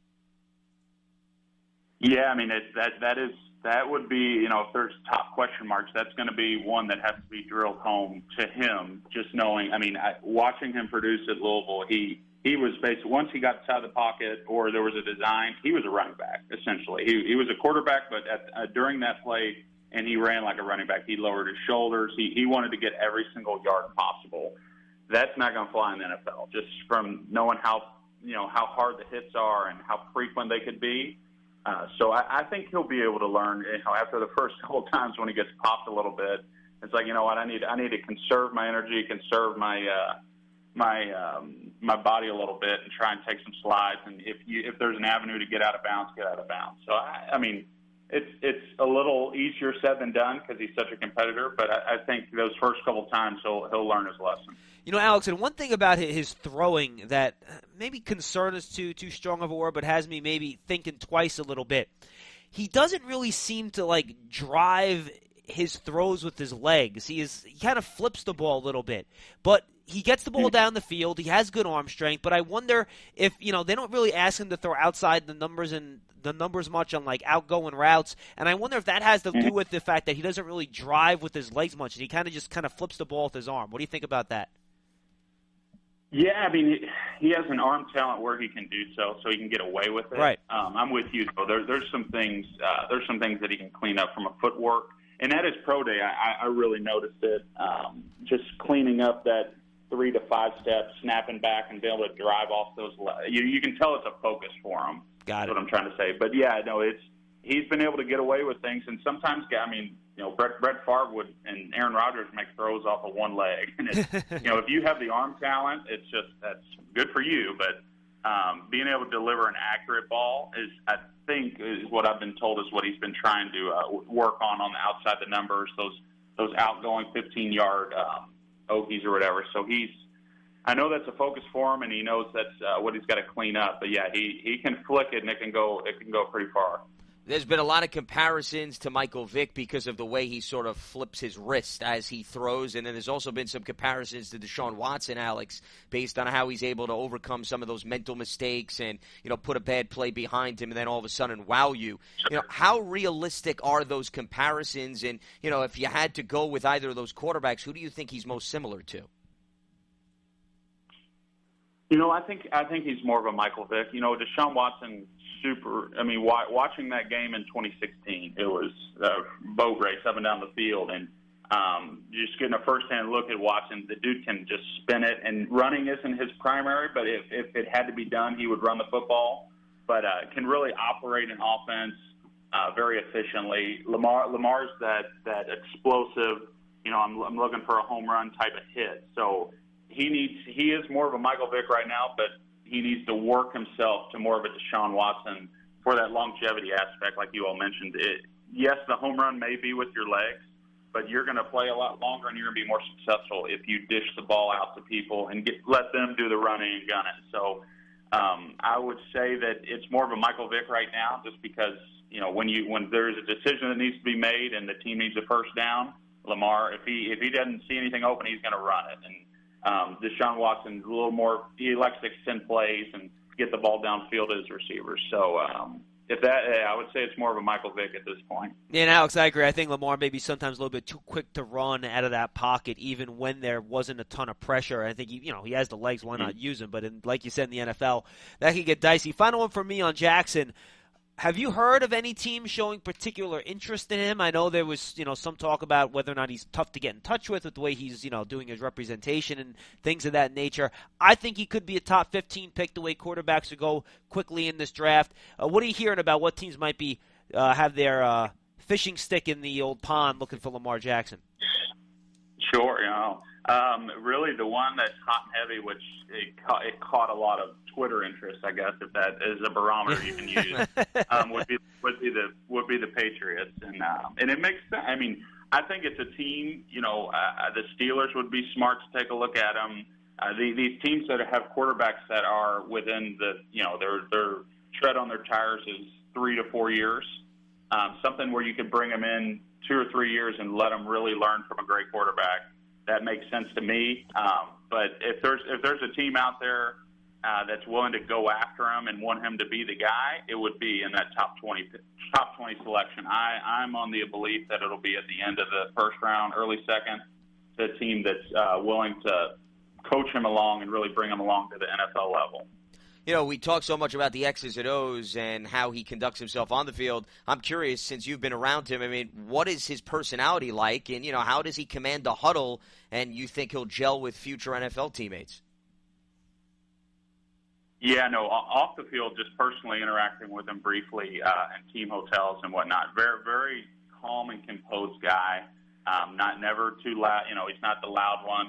Yeah, I mean, that would be, if there's top question marks, that's going to be one that has to be drilled home to him, just knowing. I mean, watching him produce at Louisville, he was basically, once he got inside the pocket or there was a design, he was a running back, essentially. He was a quarterback, but during that play, and he ran like a running back. He lowered his shoulders. He wanted to get every single yard possible. That's not going to fly in the NFL, just from knowing how hard the hits are and how frequent they could be. So I think he'll be able to learn, after the first couple of times when he gets popped a little bit. It's like, what, I need to conserve my energy, conserve my body a little bit, and try and take some slides. And if there's an avenue to get out of bounds, get out of bounds. So I mean, it's a little easier said than done because he's such a competitor. But I think those first couple of times he'll learn his lesson. Alex, and one thing about his throwing that maybe concern is too strong of a word, but has me maybe thinking twice a little bit. He doesn't really seem to drive his throws with his legs. He kind of flips the ball a little bit, but he gets the ball down the field. He has good arm strength, but I wonder if they don't really ask him to throw outside the numbers much on outgoing routes, and I wonder if that has to do with the fact that he doesn't really drive with his legs much, and he kind of flips the ball with his arm. What do you think about that? Yeah, I mean, he has an arm talent where he can do so he can get away with it. Right. I'm with you, though. There's some things that he can clean up from a footwork. And at his pro day, I really noticed it. Just cleaning up that 3 to 5 steps, snapping back, and being able to drive off those. You can tell it's a focus for him. Got it. That's what I'm trying to say. But yeah, no, he's been able to get away with things, and sometimes, I mean, Brett Favre and Aaron Rodgers make throws off of one leg. And if you have the arm talent, that's good for you. But being able to deliver an accurate ball is what I've been told is what he's been trying to work on the outside the numbers, those outgoing 15-yard Okies or whatever. So I know that's a focus for him, and he knows that's what he's got to clean up. But yeah, he can flick it, and it can go pretty far. There's been a lot of comparisons to Michael Vick because of the way he sort of flips his wrist as he throws, and then there's also been some comparisons to Deshaun Watson, Alex, based on how he's able to overcome some of those mental mistakes and, put a bad play behind him and then all of a sudden wow you. How realistic are those comparisons? And, if you had to go with either of those quarterbacks, who do you think he's most similar to? I think he's more of a Michael Vick. Deshaun Watson, watching that game in 2016, it was a boat race up and down the field, and just getting a first-hand look at Watson, the dude can just spin it, and running isn't his primary, but if it had to be done, he would run the football, but can really operate an offense very efficiently. Lamar's that explosive, I'm looking for a home run type of hit, so he is more of a Michael Vick right now, but he needs to work himself to more of a Deshaun Watson for that longevity aspect, like you all mentioned. Yes, the home run may be with your legs, but you're going to play a lot longer and you're going to be more successful if you dish the ball out to people and let them do the running and gunning. So I would say that it's more of a Michael Vick right now, just because when there's a decision that needs to be made and the team needs a first down, Lamar, if he doesn't see anything open, he's going to run it. And Deshaun Watson a little more, he likes to extend plays and get the ball downfield to his receivers. So I would say it's more of a Michael Vick at this point. Yeah, and Alex, I agree. I think Lamar may be sometimes a little bit too quick to run out of that pocket, even when there wasn't a ton of pressure. I think he has the legs. Why not use him? But like you said, in the NFL, that could get dicey. Final one for me on Jackson. Have you heard of any team showing particular interest in him? I know there was, some talk about whether or not he's tough to get in touch with the way he's, doing his representation and things of that nature. I think he could be a top 15 pick the way quarterbacks would go quickly in this draft. What are you hearing about what teams might be have their fishing stick in the old pond looking for Lamar Jackson? Sure, really the one that's hot and heavy, which it caught a lot of Twitter interest, I guess, if that is a barometer you can use, would be the Patriots, and it makes sense. I mean, I think it's a team. The Steelers would be smart to take a look at them. These teams that have quarterbacks that are within their tread on their tires is 3 to 4 years. Something where you could bring them in 2 or 3 years and let them really learn from a great quarterback. That makes sense to me. But if there's a team out there that's willing to go after him and want him to be the guy, it would be in that top 20 selection. I'm on the belief that it'll be at the end of the first round, early second, the team that's willing to coach him along and really bring him along to the NFL level. We talk so much about the X's and O's and how he conducts himself on the field. I'm curious, since you've been around him, I mean, what is his personality like? And, how does he command the huddle? And you think he'll gel with future NFL teammates? Yeah, no, off the field, just personally interacting with him briefly in team hotels and whatnot. Very, very calm and composed guy. Never too loud. He's not the loud one.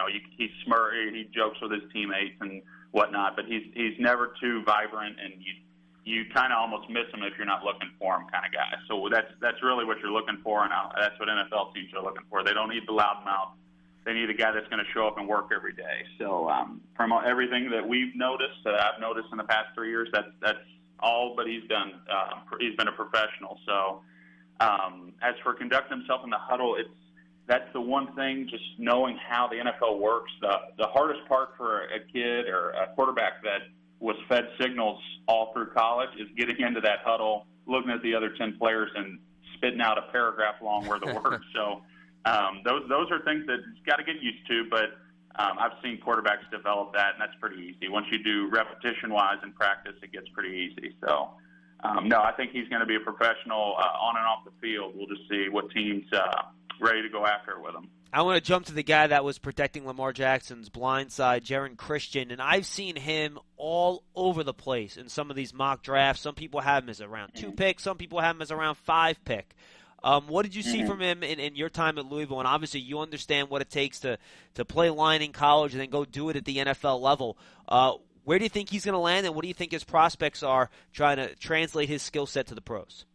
He jokes with his teammates and whatnot, but he's never too vibrant, and you kind of almost miss him if you're not looking for him, kind of guy. So that's really what you're looking for, and that's what NFL teams are looking for. They don't need the loudmouth. They need a guy that's going to show up and work every day. So from everything that we've noticed, that I've noticed in the past 3 years, that's all. But he's done. He's been a professional. So as for conducting himself in the huddle, that's the one thing, just knowing how the NFL works. The hardest part for a kid or a quarterback that was fed signals all through college is getting into that huddle, looking at the other 10 players and spitting out a paragraph long worth of work. So those are things that you've got to get used to, but I've seen quarterbacks develop that, and that's pretty easy. Once you do repetition-wise in practice, it gets pretty easy. So, no, I think he's going to be a professional on and off the field. We'll just see what teams ready to go after it with him. I want to jump to the guy that was protecting Lamar Jackson's blind side, Jaron Christian, and I've seen him all over the place in some of these mock drafts. Some people have him as a round 2 pick. Some people have him as a round 5 pick. What did you see from him in your time at Louisville? And obviously you understand what it takes to play line in college and then go do it at the NFL level. Where do you think he's going to land, and what do you think his prospects are trying to translate his skill set to the pros?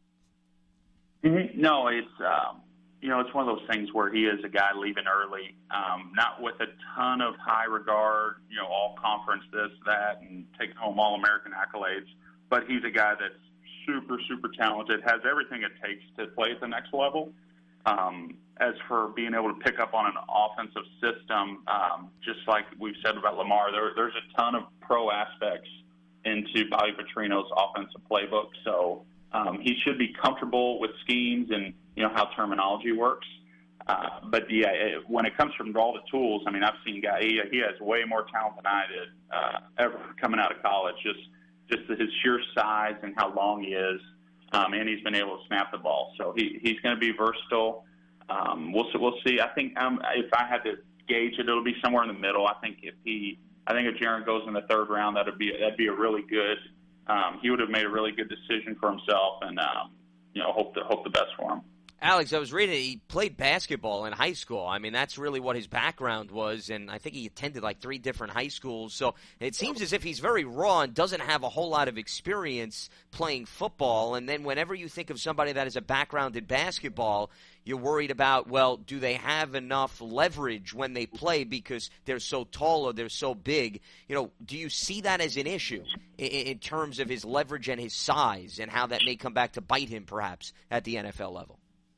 No, it's one of those things where he is a guy leaving early, not with a ton of high regard, all conference, this, that, and taking home All-American accolades, but he's a guy that's super, super talented, has everything it takes to play at the next level. As for being able to pick up on an offensive system, just like we've said about Lamar, there's a ton of pro aspects into Bobby Petrino's offensive playbook. So he should be comfortable with schemes and how terminology works. But yeah, when it comes from all the tools, I mean, I've seen guy he has way more talent than I did ever coming out of college. Just his sheer size and how long he is, and he's been able to snap the ball. So he's going to be versatile. We'll see. I think if I had to gauge it, it'll be somewhere in the middle. I think if Jaron goes in the 3rd round, that'd be a really good. He would have made a really good decision for himself, and hope the best for him. Alex, I was reading he played basketball in high school. I mean, that's really what his background was, and I think he attended like 3 different high schools. So it seems as if he's very raw and doesn't have a whole lot of experience playing football. And then whenever you think of somebody that has a background in basketball, you're worried about, well, do they have enough leverage when they play because they're so tall or they're so big? You know, do you see that as an issue in terms of his leverage and his size and how that may come back to bite him perhaps at the NFL level?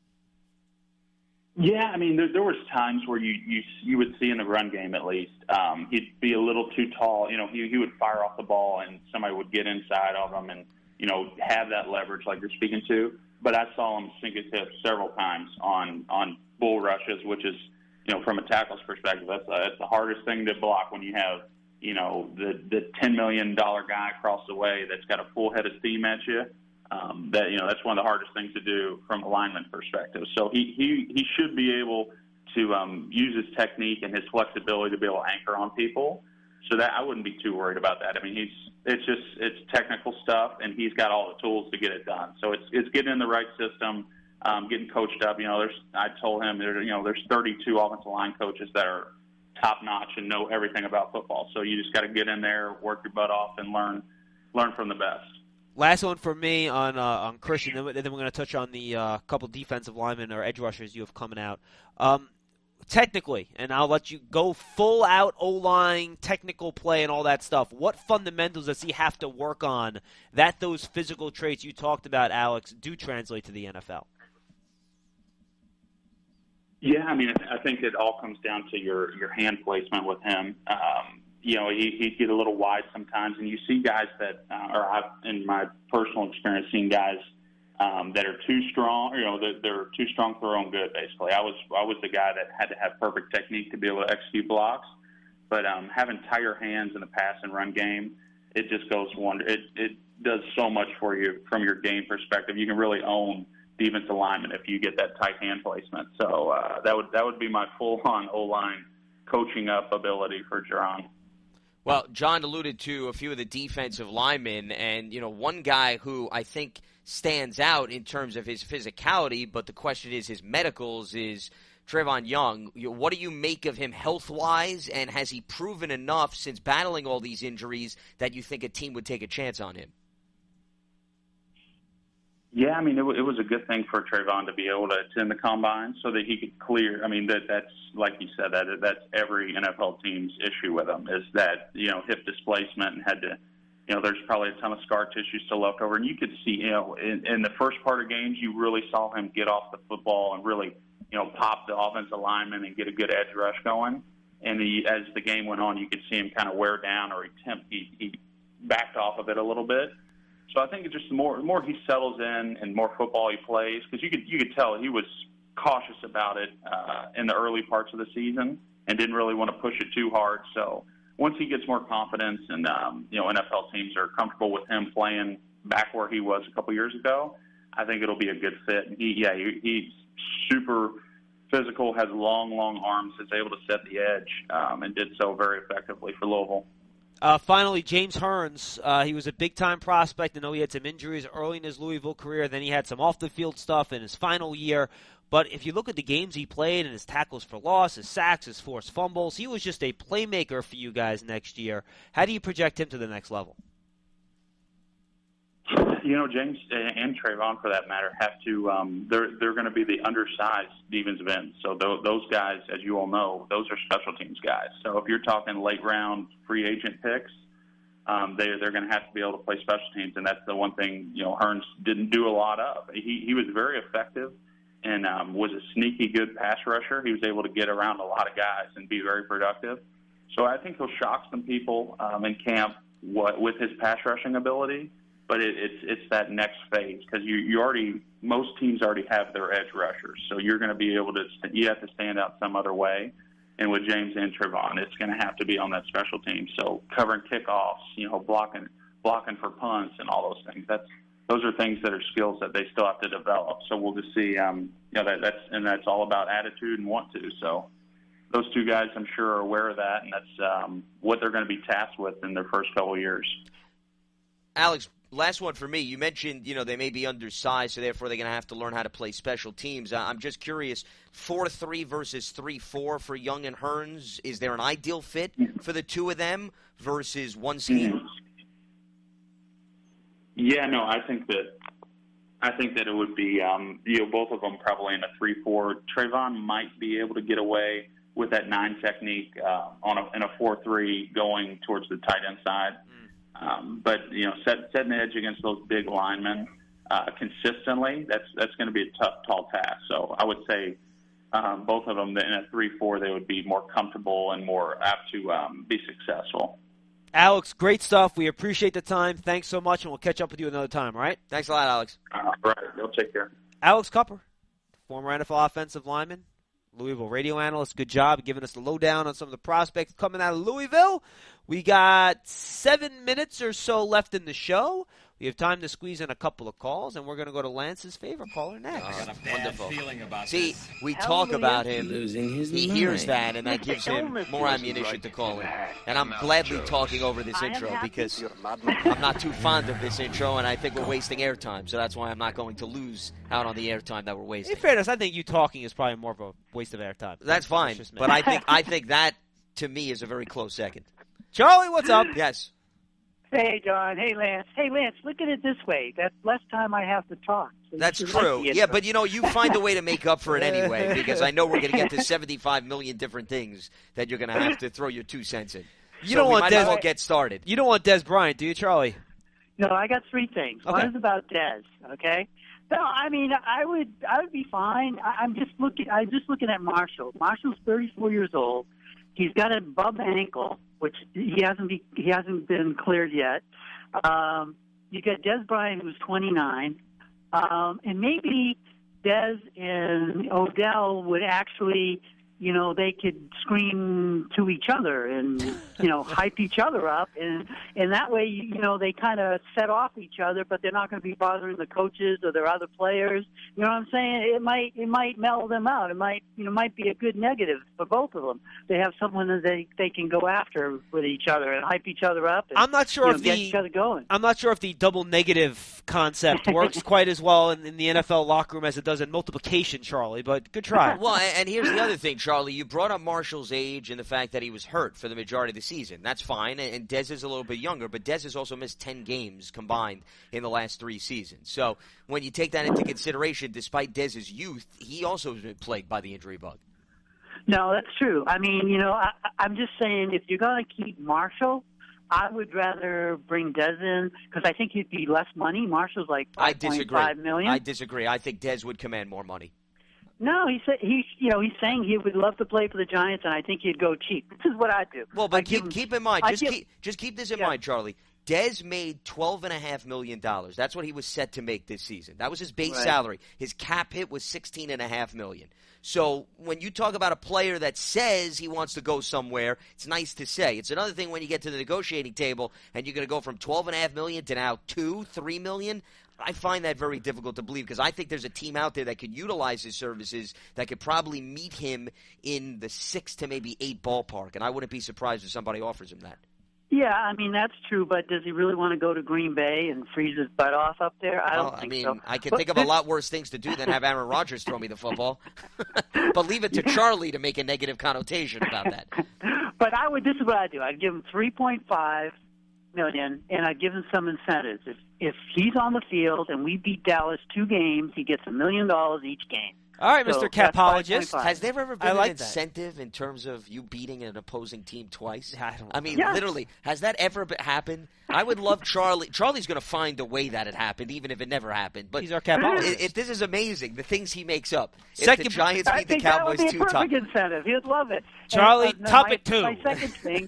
Yeah, I mean, there was times where you would see in the run game at least, he'd be a little too tall. You know, he would fire off the ball and somebody would get inside of him and, you know, have that leverage like you're speaking to. But I saw him sink his hips several times on bull rushes, which is, you know, from a tackle's perspective, that's the hardest thing to block when you have, you know, the $10 million guy across the way that's got a full head of steam at you. That's one of the hardest things to do from a lineman perspective. So he should be able to use his technique and his flexibility to be able to anchor on people. So that I wouldn't be too worried about that. I mean, it's technical stuff, and he's got all the tools to get it done. So it's getting in the right system, getting coached up. You know, I told him there's 32 offensive line coaches that are top notch and know everything about football. So you just got to get in there, work your butt off, and learn from the best. Last one for me on Christian, then we're going to touch on the couple defensive linemen or edge rushers you have coming out. Technically, and I'll let you go full out O-line, technical play, and all that stuff. What fundamentals does he have to work on that those physical traits you talked about, Alex, do translate to the NFL? Yeah, I mean, I think it all comes down to your hand placement with him. You know, he'd get a little wide sometimes, and you see guys that, or I've, in my personal experience, seen guys that are too strong. You know, they're too strong for their own good. Basically, I was the guy that had to have perfect technique to be able to execute blocks. But having tighter hands in the pass and run game, it just goes wonder. It does so much for you from your game perspective. You can really own defensive lineman if you get that tight hand placement. So that would be my full-on O-line coaching up ability for Ja'Ron. Well, John alluded to a few of the defensive linemen, and, you know, one guy who I think stands out in terms of his physicality, but the question is his medicals, is Trayvon Young. What do you make of him health-wise, and has he proven enough since battling all these injuries that you think a team would take a chance on him? Yeah, I mean, it was a good thing for Trayvon to be able to attend the combine so that he could clear. I mean, that's like you said, that's every NFL team's issue with him is that, you know, hip displacement and had to, you know, there's probably a ton of scar tissue still left over. And you could see, you know, in the first part of games, you really saw him get off the football and really, you know, pop the offensive lineman and get a good edge rush going. And as the game went on, you could see him kind of wear down, or he backed off of it a little bit. So I think it's just the more he settles in and more football he plays, because you could tell he was cautious about it in the early parts of the season and didn't really want to push it too hard. So once he gets more confidence and you know, NFL teams are comfortable with him playing back where he was a couple years ago, I think it'll be a good fit. And he's super physical, has long arms, is able to set the edge, and did so very effectively for Louisville. Finally, James Hearns, he was a big-time prospect. I know he had some injuries early in his Louisville career. Then he had some off-the-field stuff in his final year. But if you look at the games he played and his tackles for loss, his sacks, his forced fumbles, he was just a playmaker for you guys next year. How do you project him to the next level? You know, James and Trayvon, for that matter, have to. They're going to be the undersized defensive ends. So those guys, as you all know, those are special teams guys. So if you're talking late round free agent picks, they're going to have to be able to play special teams, and that's the one thing, you know, Hearns didn't do a lot of. He was very effective and was a sneaky good pass rusher. He was able to get around a lot of guys and be very productive. So I think he'll shock some people in camp with his pass rushing ability. But it's that next phase, because most teams already have their edge rushers, so you're going to be able to, you have to stand out some other way. And with James and Trayvon, it's going to have to be on that special team. So covering kickoffs, you know, blocking for punts and all those things. Those are things that are skills that they still have to develop. So we'll just see, you know, that's all about attitude and want to. So those two guys, I'm sure, are aware of that, and that's what they're going to be tasked with in their first couple of years. Alex, Last one for me. You mentioned, they may be undersized, so therefore they're going to have to learn how to play special teams. I'm just curious, 4-3 versus 3-4 for Young and Hearns. Is there an ideal fit for the two of them versus one scheme? Yeah, no, I think that it would be, both of them probably in a 3-4. Trayvon might be able to get away with that 9 technique in a 4-3 going towards the tight end side. But setting the edge against those big linemen consistently, that's going to be a tall task. So I would say both of them in a 3-4, they would be more comfortable and more apt to be successful. Alex, great stuff. We appreciate the time. Thanks so much, and we'll catch up with you another time, all right? Thanks a lot, Alex. All right. You'll take care. Alex Cupper, former NFL offensive lineman, Louisville radio analyst. Good job giving us the lowdown on some of the prospects coming out of Louisville. We got 7 minutes or so left in the show. We have time to squeeze in a couple of calls, and we're going to go to Lance's favorite caller next. I got a bad feeling about See, this. We talk about him. Losing his He mind. hears that, and that gives him more ammunition to call in. And I'm gladly talking over this intro because I'm not too fond of this intro, and I think we're wasting airtime. So that's why I'm not going to lose out on the airtime that we're wasting. In fairness, I think you talking is probably more of a waste of airtime. That's fine, just me. but I think that, to me, is a very close second. Charlie, what's up? Yes. Hey, John. Hey, Lance. Hey, Lance, look at it this way. That's less time I have to talk. So That's you should true. like the Yeah, intro. but, you find a way to make up for it anyway because I know we're going to get to 75 million different things that you're going to have to throw your 2 cents in. You don't want might Des. as well get started. You don't want Des Bryant, do you, Charlie? No, I got 3 things. Okay. One is about Dez, okay? No, I mean, I would be fine. I'm just looking at Marshall. Marshall's 34 years old. He's got a bum ankle, which he hasn't been cleared yet. You got Des Bryant, who's 29, and maybe Des and Odell would actually, they could scream to each other and, hype each other up. And that way, they kind of set off each other, but they're not going to be bothering the coaches or their other players. You know what I'm saying? It might mellow them out. It might be a good negative for both of them. They have someone that they can go after with each other and hype each other up. And, I'm not sure if get each other going. I'm not sure if the double negative concept works quite as well in the NFL locker room as it does in multiplication, Charlie, but good try. Well, and here's the other thing, Charlie. You brought up Marshall's age and the fact that he was hurt for the majority of the season. That's fine, and Dez is a little bit younger, but Dez has also missed 10 games combined in the last 3 seasons. So when you take that into consideration, despite Dez's youth, he also has been plagued by the injury bug. No, that's true. I mean, I'm just saying if you're going to keep Marshall, I would rather bring Dez in because I think he'd be less money. Marshall's like $5.5 million. I disagree. I think Dez would command more money. No, he's saying he would love to play for the Giants, and I think he'd go cheap. This is what I do. Well, but keep in mind, just keep this in Yeah. mind, Charlie. Dez made $12.5 million. That's what he was set to make this season. That was his base salary. His cap hit was $16.5 million. So when you talk about a player that says he wants to go somewhere, it's nice to say. It's another thing when you get to the negotiating table and you're going to go from $12.5 million to now $3 million. I find that very difficult to believe because I think there's a team out there that could utilize his services that could probably meet him in the 6 to maybe 8 ballpark, and I wouldn't be surprised if somebody offers him that. Yeah, I mean, that's true, but does he really want to go to Green Bay and freeze his butt off up there? I don't think so. I can think of a lot worse things to do than have Aaron Rodgers throw me the football. But leave it to Charlie to make a negative connotation about that. But this is what I do. I'd give him $3.5 million, and I'd give him some incentives. If he's on the field and we beat Dallas 2 games, he gets $1 million each game. All right, So Mr. that's Capologist. 5.5. Has there ever been I like an that. incentive in terms of you beating an opposing team twice? I don't Yes. Literally, has that ever happened? I would love Charlie. Charlie's going to find a way that it happened, even if it never happened. But He's our capologist. If this is amazing, the things he makes up. If Second- the Giants I beat the think that Cowboys would be a 2 times. perfect incentive. He'd love it. Charlie, And, topic 2. My second thing,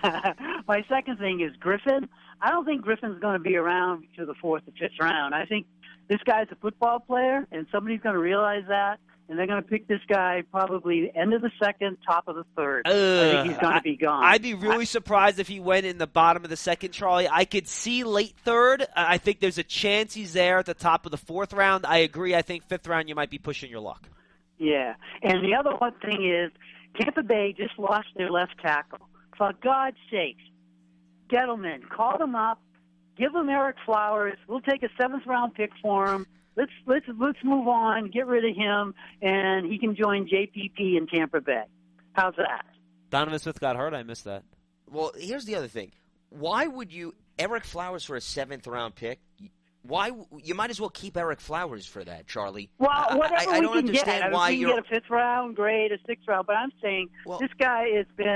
my second thing is Griffin. I don't think Griffin's going to be around to the 4th or 5th round. I think this guy's a football player, and somebody's going to realize that, and they're going to pick this guy probably end of the 2nd, top of the 3rd. I think he's going to be gone. I'd be really surprised if he went in the bottom of the 2nd, Charlie. I could see late 3rd. I think there's a chance he's there at the top of the 4th round. I agree. I think 5th round you might be pushing your luck. Yeah, and the other one thing is Tampa Bay just lost their left tackle. For God's sakes, Gettleman, call them up, Give him Eric Flowers. We'll take a 7th-round pick for him. Let's move on, get rid of him, and he can join JPP in Tampa Bay. How's that? Donovan Smith got hurt. I missed that. Well, here's the other thing. Why would you Eric Flowers for a 7th-round pick? Why you might as well keep Eric Flowers for that, Charlie. Well, whatever I we don't can understand get. why we can get a 5th round, great, a 6th round. But I'm saying this guy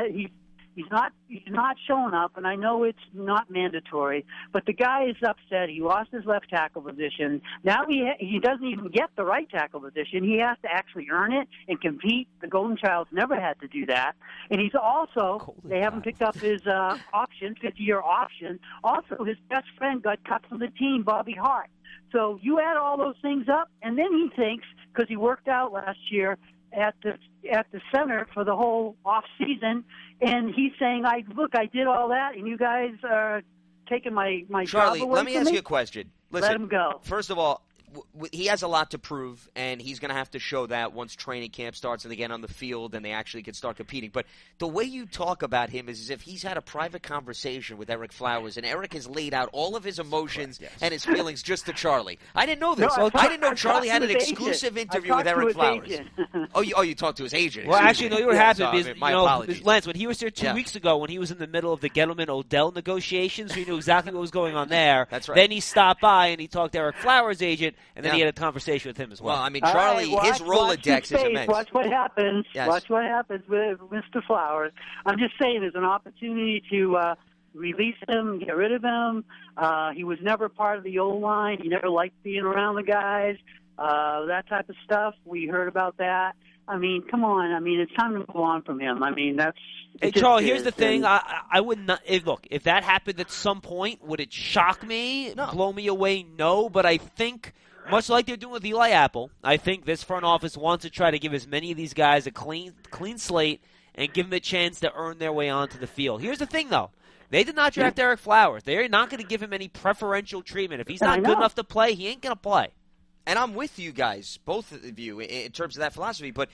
he's not showing up, and I know it's not mandatory. But the guy is upset. He lost his left tackle position. Now he doesn't even get the right tackle position. He has to actually earn it and compete. The Golden Child's never had to do that. And he's also they haven't picked up his option, 50-year option. Also, his best friend got cut from the team, Bobby Hart. So you add all those things up, and then he thinks, because he worked out last year at the center for the whole off season, and he's saying, I did all that, and you guys are taking my Charlie, job away let me from ask me? you a question. Listen, Let him go. First of all, he has a lot to prove, and he's going to have to show that once training camp starts and they get on the field and they actually can start competing. But the way you talk about him is as if he's had a private conversation with Eric Flowers, and Eric has laid out all of his emotions and his feelings just to Charlie. I didn't know this. No, I didn't know Charlie had an talked to his exclusive agent. interview with Eric Flowers. Oh, you talked to his agent. Well, actually, no, you know what happened So, is, my apologies. Lance, when he was here 2 weeks ago, when he was in the middle of the Gettleman-Odell negotiations, we knew exactly what was going on there. That's right. Then he stopped by and he talked to Eric Flowers' agent, and then he had a conversation with him as well. Well, I mean, Charlie, his Rolodex is immense. Watch what happens. Yes. Watch what happens with Mr. Flowers. I'm just saying there's an opportunity to release him, get rid of him. He was never part of the O-line. He never liked being around the guys, that type of stuff. We heard about that. I mean, come on. I mean, it's time to move on from him. I mean, that's... Hey, Charles, here's the thing. I would not... If that happened at some point, would it shock me? No. Blow me away? No, but I think... Much like they're doing with Eli Apple, I think this front office wants to try to give as many of these guys a clean slate and give them a chance to earn their way onto the field. Here's the thing, though. They did not draft Eric Flowers. They're not going to give him any preferential treatment. If he's not good enough to play, he ain't going to play. And I'm with you guys, both of you, in terms of that philosophy, but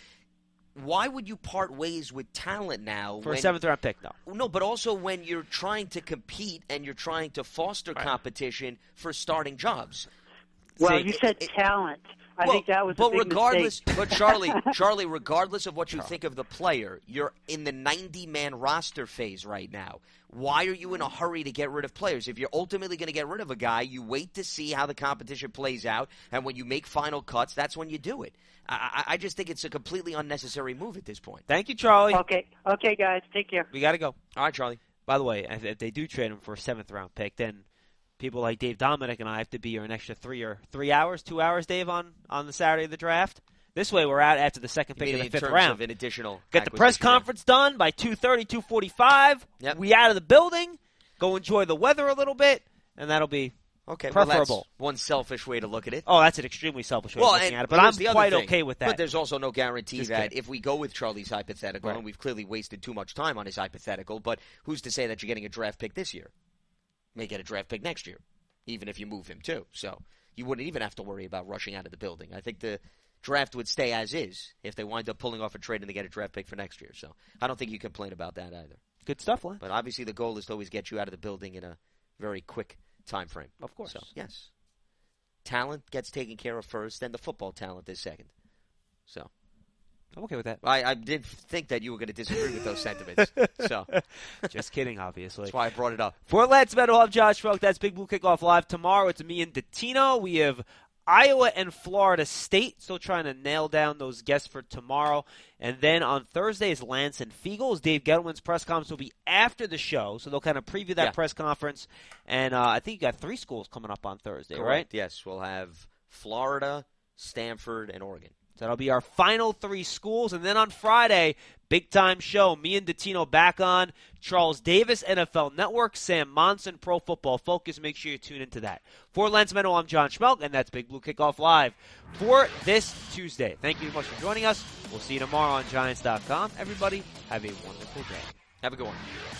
why would you part ways with talent now? For a 7th-round pick, though. No, but also when you're trying to compete and you're trying to foster competition for starting jobs. Well, you said talent. I think that was a big mistake. But Charlie, regardless of what you think of the player, you're in the 90-man roster phase right now. Why are you in a hurry to get rid of players? If you're ultimately going to get rid of a guy, you wait to see how the competition plays out, and when you make final cuts, that's when you do it. I just think it's a completely unnecessary move at this point. Thank you, Charlie. Okay, guys, take care. We got to go. All right, Charlie. By the way, if they do trade him for a 7th-round pick, then people like Dave Dominic and I have to be here an extra 2 hours, Dave, on the Saturday of the draft. This way, we're out after the second pick of the 5th round. Of an additional Get the press conference done by 2:30, 2:45. Yep. We out of the building. Go enjoy the weather a little bit, and that'll be preferable. Well, that's one selfish way to look at it. Oh, that's an extremely selfish way of looking at it, but I'm quite okay with that. But there's also no guarantee that if we go with Charlie's hypothetical, and we've clearly wasted too much time on his hypothetical, but who's to say that you're getting a draft pick this year? May get a draft pick next year, even if you move him too. So you wouldn't even have to worry about rushing out of the building. I think the draft would stay as is if they wind up pulling off a trade and they get a draft pick for next year. So I don't think you complain about that either. Good stuff, Len. But obviously the goal is to always get you out of the building in a very quick time frame. Of course. So, yes. Talent gets taken care of first, then the football talent is second. So I'm okay with that. I did think that you were going to disagree with those sentiments. So, just kidding, obviously. That's why I brought it up. For Lance Meadow, I'm Josh Schrock. That's Big Blue Kickoff Live tomorrow. It's me and Dottino. We have Iowa and Florida State. Still trying to nail down those guests for tomorrow. And then on Thursday is Lance and Fiegels. Dave Gettleman's press conference will be after the show, so they'll kind of preview that press conference. And I think you got 3 schools coming up on Thursday, Correct. right? Yes, we'll have Florida, Stanford, and Oregon. So that'll be our final 3 schools. And then on Friday, big-time show. Me and Dottino back on. Charles Davis, NFL Network. Sam Monson, Pro Football Focus. Make sure you tune into that. For Lance Meadow, I'm John Schmelk, and that's Big Blue Kickoff Live for this Tuesday. Thank you very much for joining us. We'll see you tomorrow on Giants.com. Everybody, have a wonderful day. Have a good one.